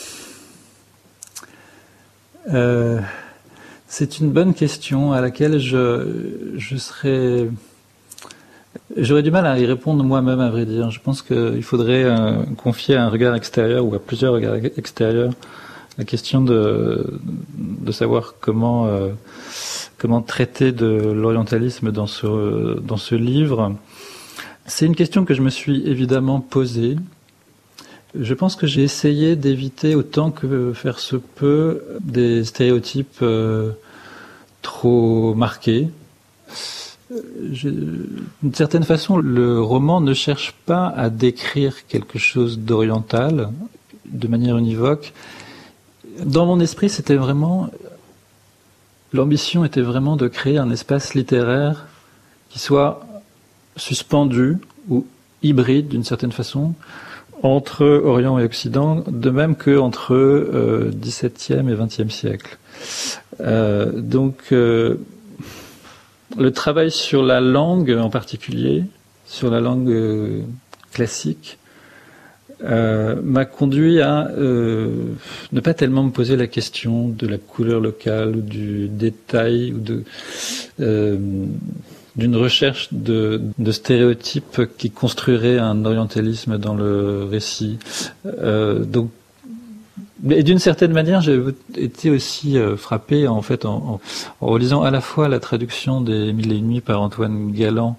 Euh, c'est une bonne question à laquelle je, je serais... J'aurais du mal à y répondre moi-même, à vrai dire. Je pense qu'il faudrait euh, confier à un regard extérieur ou à plusieurs regards extérieurs la question de, de savoir comment, euh, comment traiter de l'orientalisme dans ce, dans ce livre. C'est une question que je me suis évidemment posée. Je pense que j'ai essayé d'éviter autant que faire se peut des stéréotypes euh, trop marqués. Je, d'une certaine façon, le roman ne cherche pas à décrire quelque chose d'oriental de manière univoque. Dans mon esprit, c'était vraiment... L'ambition était vraiment de créer un espace littéraire qui soit suspendu ou hybride d'une certaine façon entre Orient et Occident, de même qu'entre euh, dix-septième et vingtième siècle. Euh, donc, euh, le travail sur la langue en particulier, sur la langue euh, classique, euh, m'a conduit à euh, ne pas tellement me poser la question de la couleur locale ou du détail ou de... Euh, d'une recherche de, de stéréotypes qui construirait un orientalisme dans le récit. Euh, donc, et d'une certaine manière, j'ai été aussi euh, frappé en fait en, en, en relisant à la fois la traduction des Mille et une nuits par Antoine Galland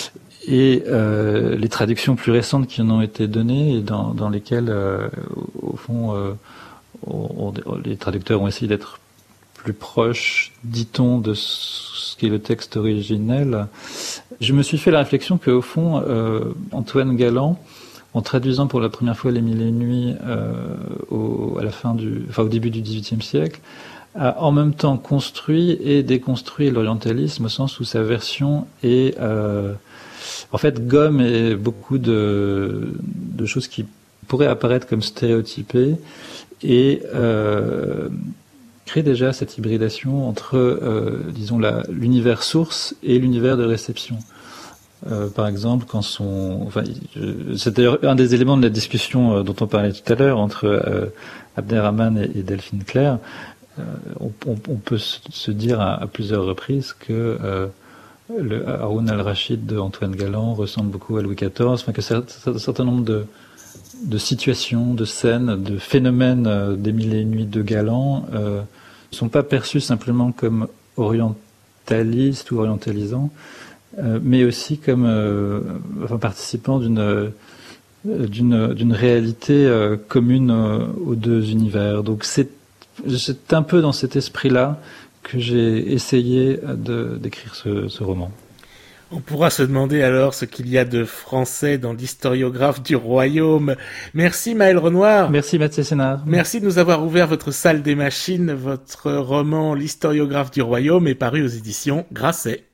et euh, les traductions plus récentes qui en ont été données et dans, dans lesquelles, euh, au fond, euh, on, on, les traducteurs ont essayé d'être plus proche, dit-on, de ce qu'est le texte originel. Je me suis fait la réflexion qu'au fond, euh, Antoine Galland, en traduisant pour la première fois les Mille et une nuits euh, au, à la fin du, enfin au début du dix-huitième siècle, a en même temps construit et déconstruit l'orientalisme au sens où sa version est, euh, en fait, gomme et beaucoup de, de choses qui pourraient apparaître comme stéréotypées et euh, crée déjà cette hybridation entre, euh, disons, la, l'univers source et l'univers de réception. Euh, par exemple, quand son, enfin, je, c'est d'ailleurs un des éléments de la discussion euh, dont on parlait tout à l'heure entre euh, Abderrahmane et, et Delphine Claire. Euh, on, on, on peut se dire à, à plusieurs reprises que euh, le Haroun al-Rachid de Antoine Galland ressemble beaucoup à Louis quatorze, enfin que c'est un certain nombre de de situations, de scènes, de phénomènes euh, des Mille et une nuits de Galland euh, ne sont pas perçus simplement comme orientalistes ou orientalisants, euh, mais aussi comme euh, enfin, participant d'une, euh, d'une, d'une réalité euh, commune euh, aux deux univers. Donc c'est, c'est un peu dans cet esprit-là que j'ai essayé de, d'écrire ce, ce roman. On pourra se demander alors ce qu'il y a de français dans l'historiographe du royaume. Merci Maël Renoir. Merci Mathieu Sénard. Merci de nous avoir ouvert votre salle des machines. Votre roman L'historiographe du royaume est paru aux éditions Grasset.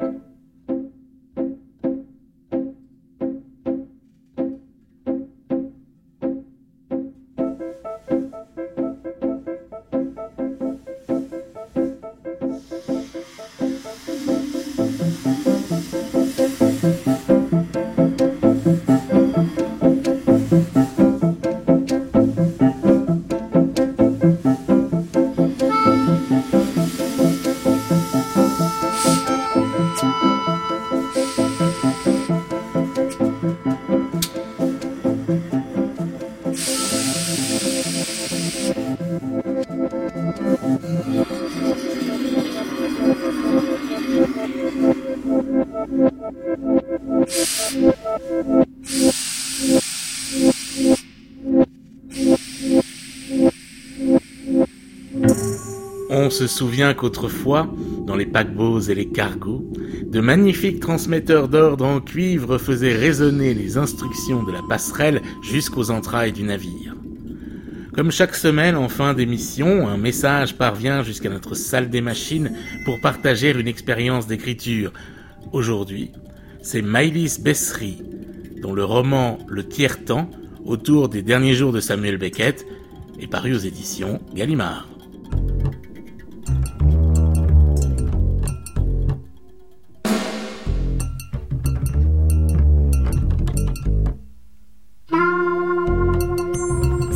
On se souvient qu'autrefois, dans les paquebots et les cargos, de magnifiques transmetteurs d'ordre en cuivre faisaient résonner les instructions de la passerelle jusqu'aux entrailles du navire. Comme chaque semaine, en fin d'émission, un message parvient jusqu'à notre salle des machines pour partager une expérience d'écriture. Aujourd'hui, c'est Maëlys Bessery, dont le roman Le Tiers-temps, autour des derniers jours de Samuel Beckett, est paru aux éditions Gallimard.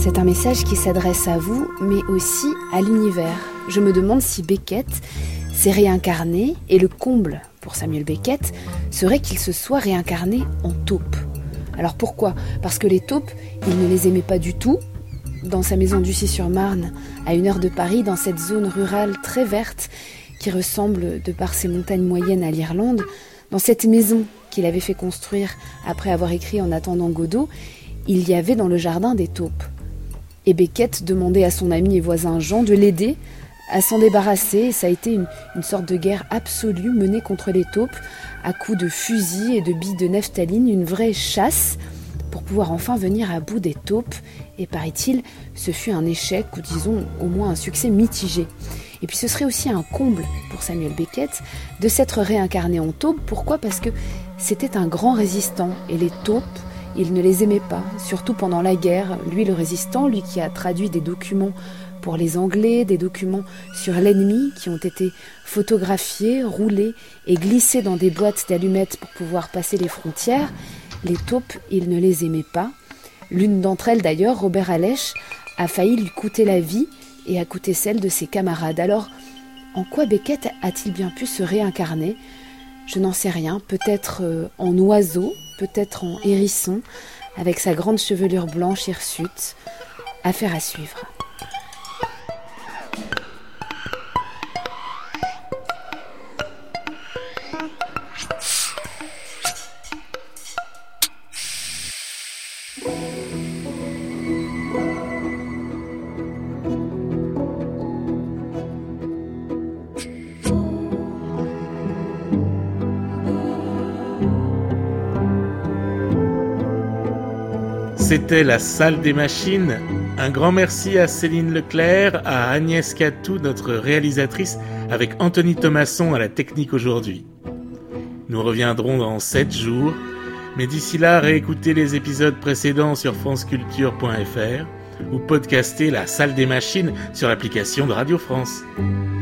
C'est un message qui s'adresse à vous, mais aussi à l'univers. Je me demande si Beckett s'est réincarné, et le comble pour Samuel Beckett serait qu'il se soit réincarné en taupe. Alors pourquoi ? Parce que les taupes, il ne les aimait pas du tout. Dans sa maison d'Ussy-sur-Marne, à une heure de Paris, dans cette zone rurale très verte qui ressemble de par ses montagnes moyennes à l'Irlande, dans cette maison qu'il avait fait construire après avoir écrit En attendant Godot, il y avait dans le jardin des taupes. Et Beckett demandait à son ami et voisin Jean de l'aider à s'en débarrasser, et ça a été une, une sorte de guerre absolue menée contre les taupes, à coups de fusils et de billes de naphtaline, une vraie chasse pour pouvoir enfin venir à bout des taupes, et paraît-il, ce fut un échec, ou disons au moins un succès mitigé. Et puis ce serait aussi un comble pour Samuel Beckett de s'être réincarné en taupe. Pourquoi ? Parce que c'était un grand résistant, et les taupes, il ne les aimait pas, surtout pendant la guerre. Lui, le résistant, lui qui a traduit des documents pour les Anglais, des documents sur l'ennemi qui ont été photographiés, roulés et glissés dans des boîtes d'allumettes pour pouvoir passer les frontières. Les taupes, il ne les aimait pas. L'une d'entre elles, d'ailleurs, Robert Alech, a failli lui coûter la vie et a coûté celle de ses camarades. Alors, en quoi Beckett a-t-il bien pu se réincarner ? Je n'en sais rien, peut-être en oiseau, peut-être en hérisson, avec sa grande chevelure blanche hirsute. Affaire à suivre. C'était la salle des machines. Un grand merci à Céline Leclerc, à Agnès Catou, notre réalisatrice, avec Anthony Thomasson à la technique aujourd'hui. Nous reviendrons dans sept jours, mais d'ici là, réécoutez les épisodes précédents sur franceculture point f r ou podcastez la salle des machines sur l'application de Radio France.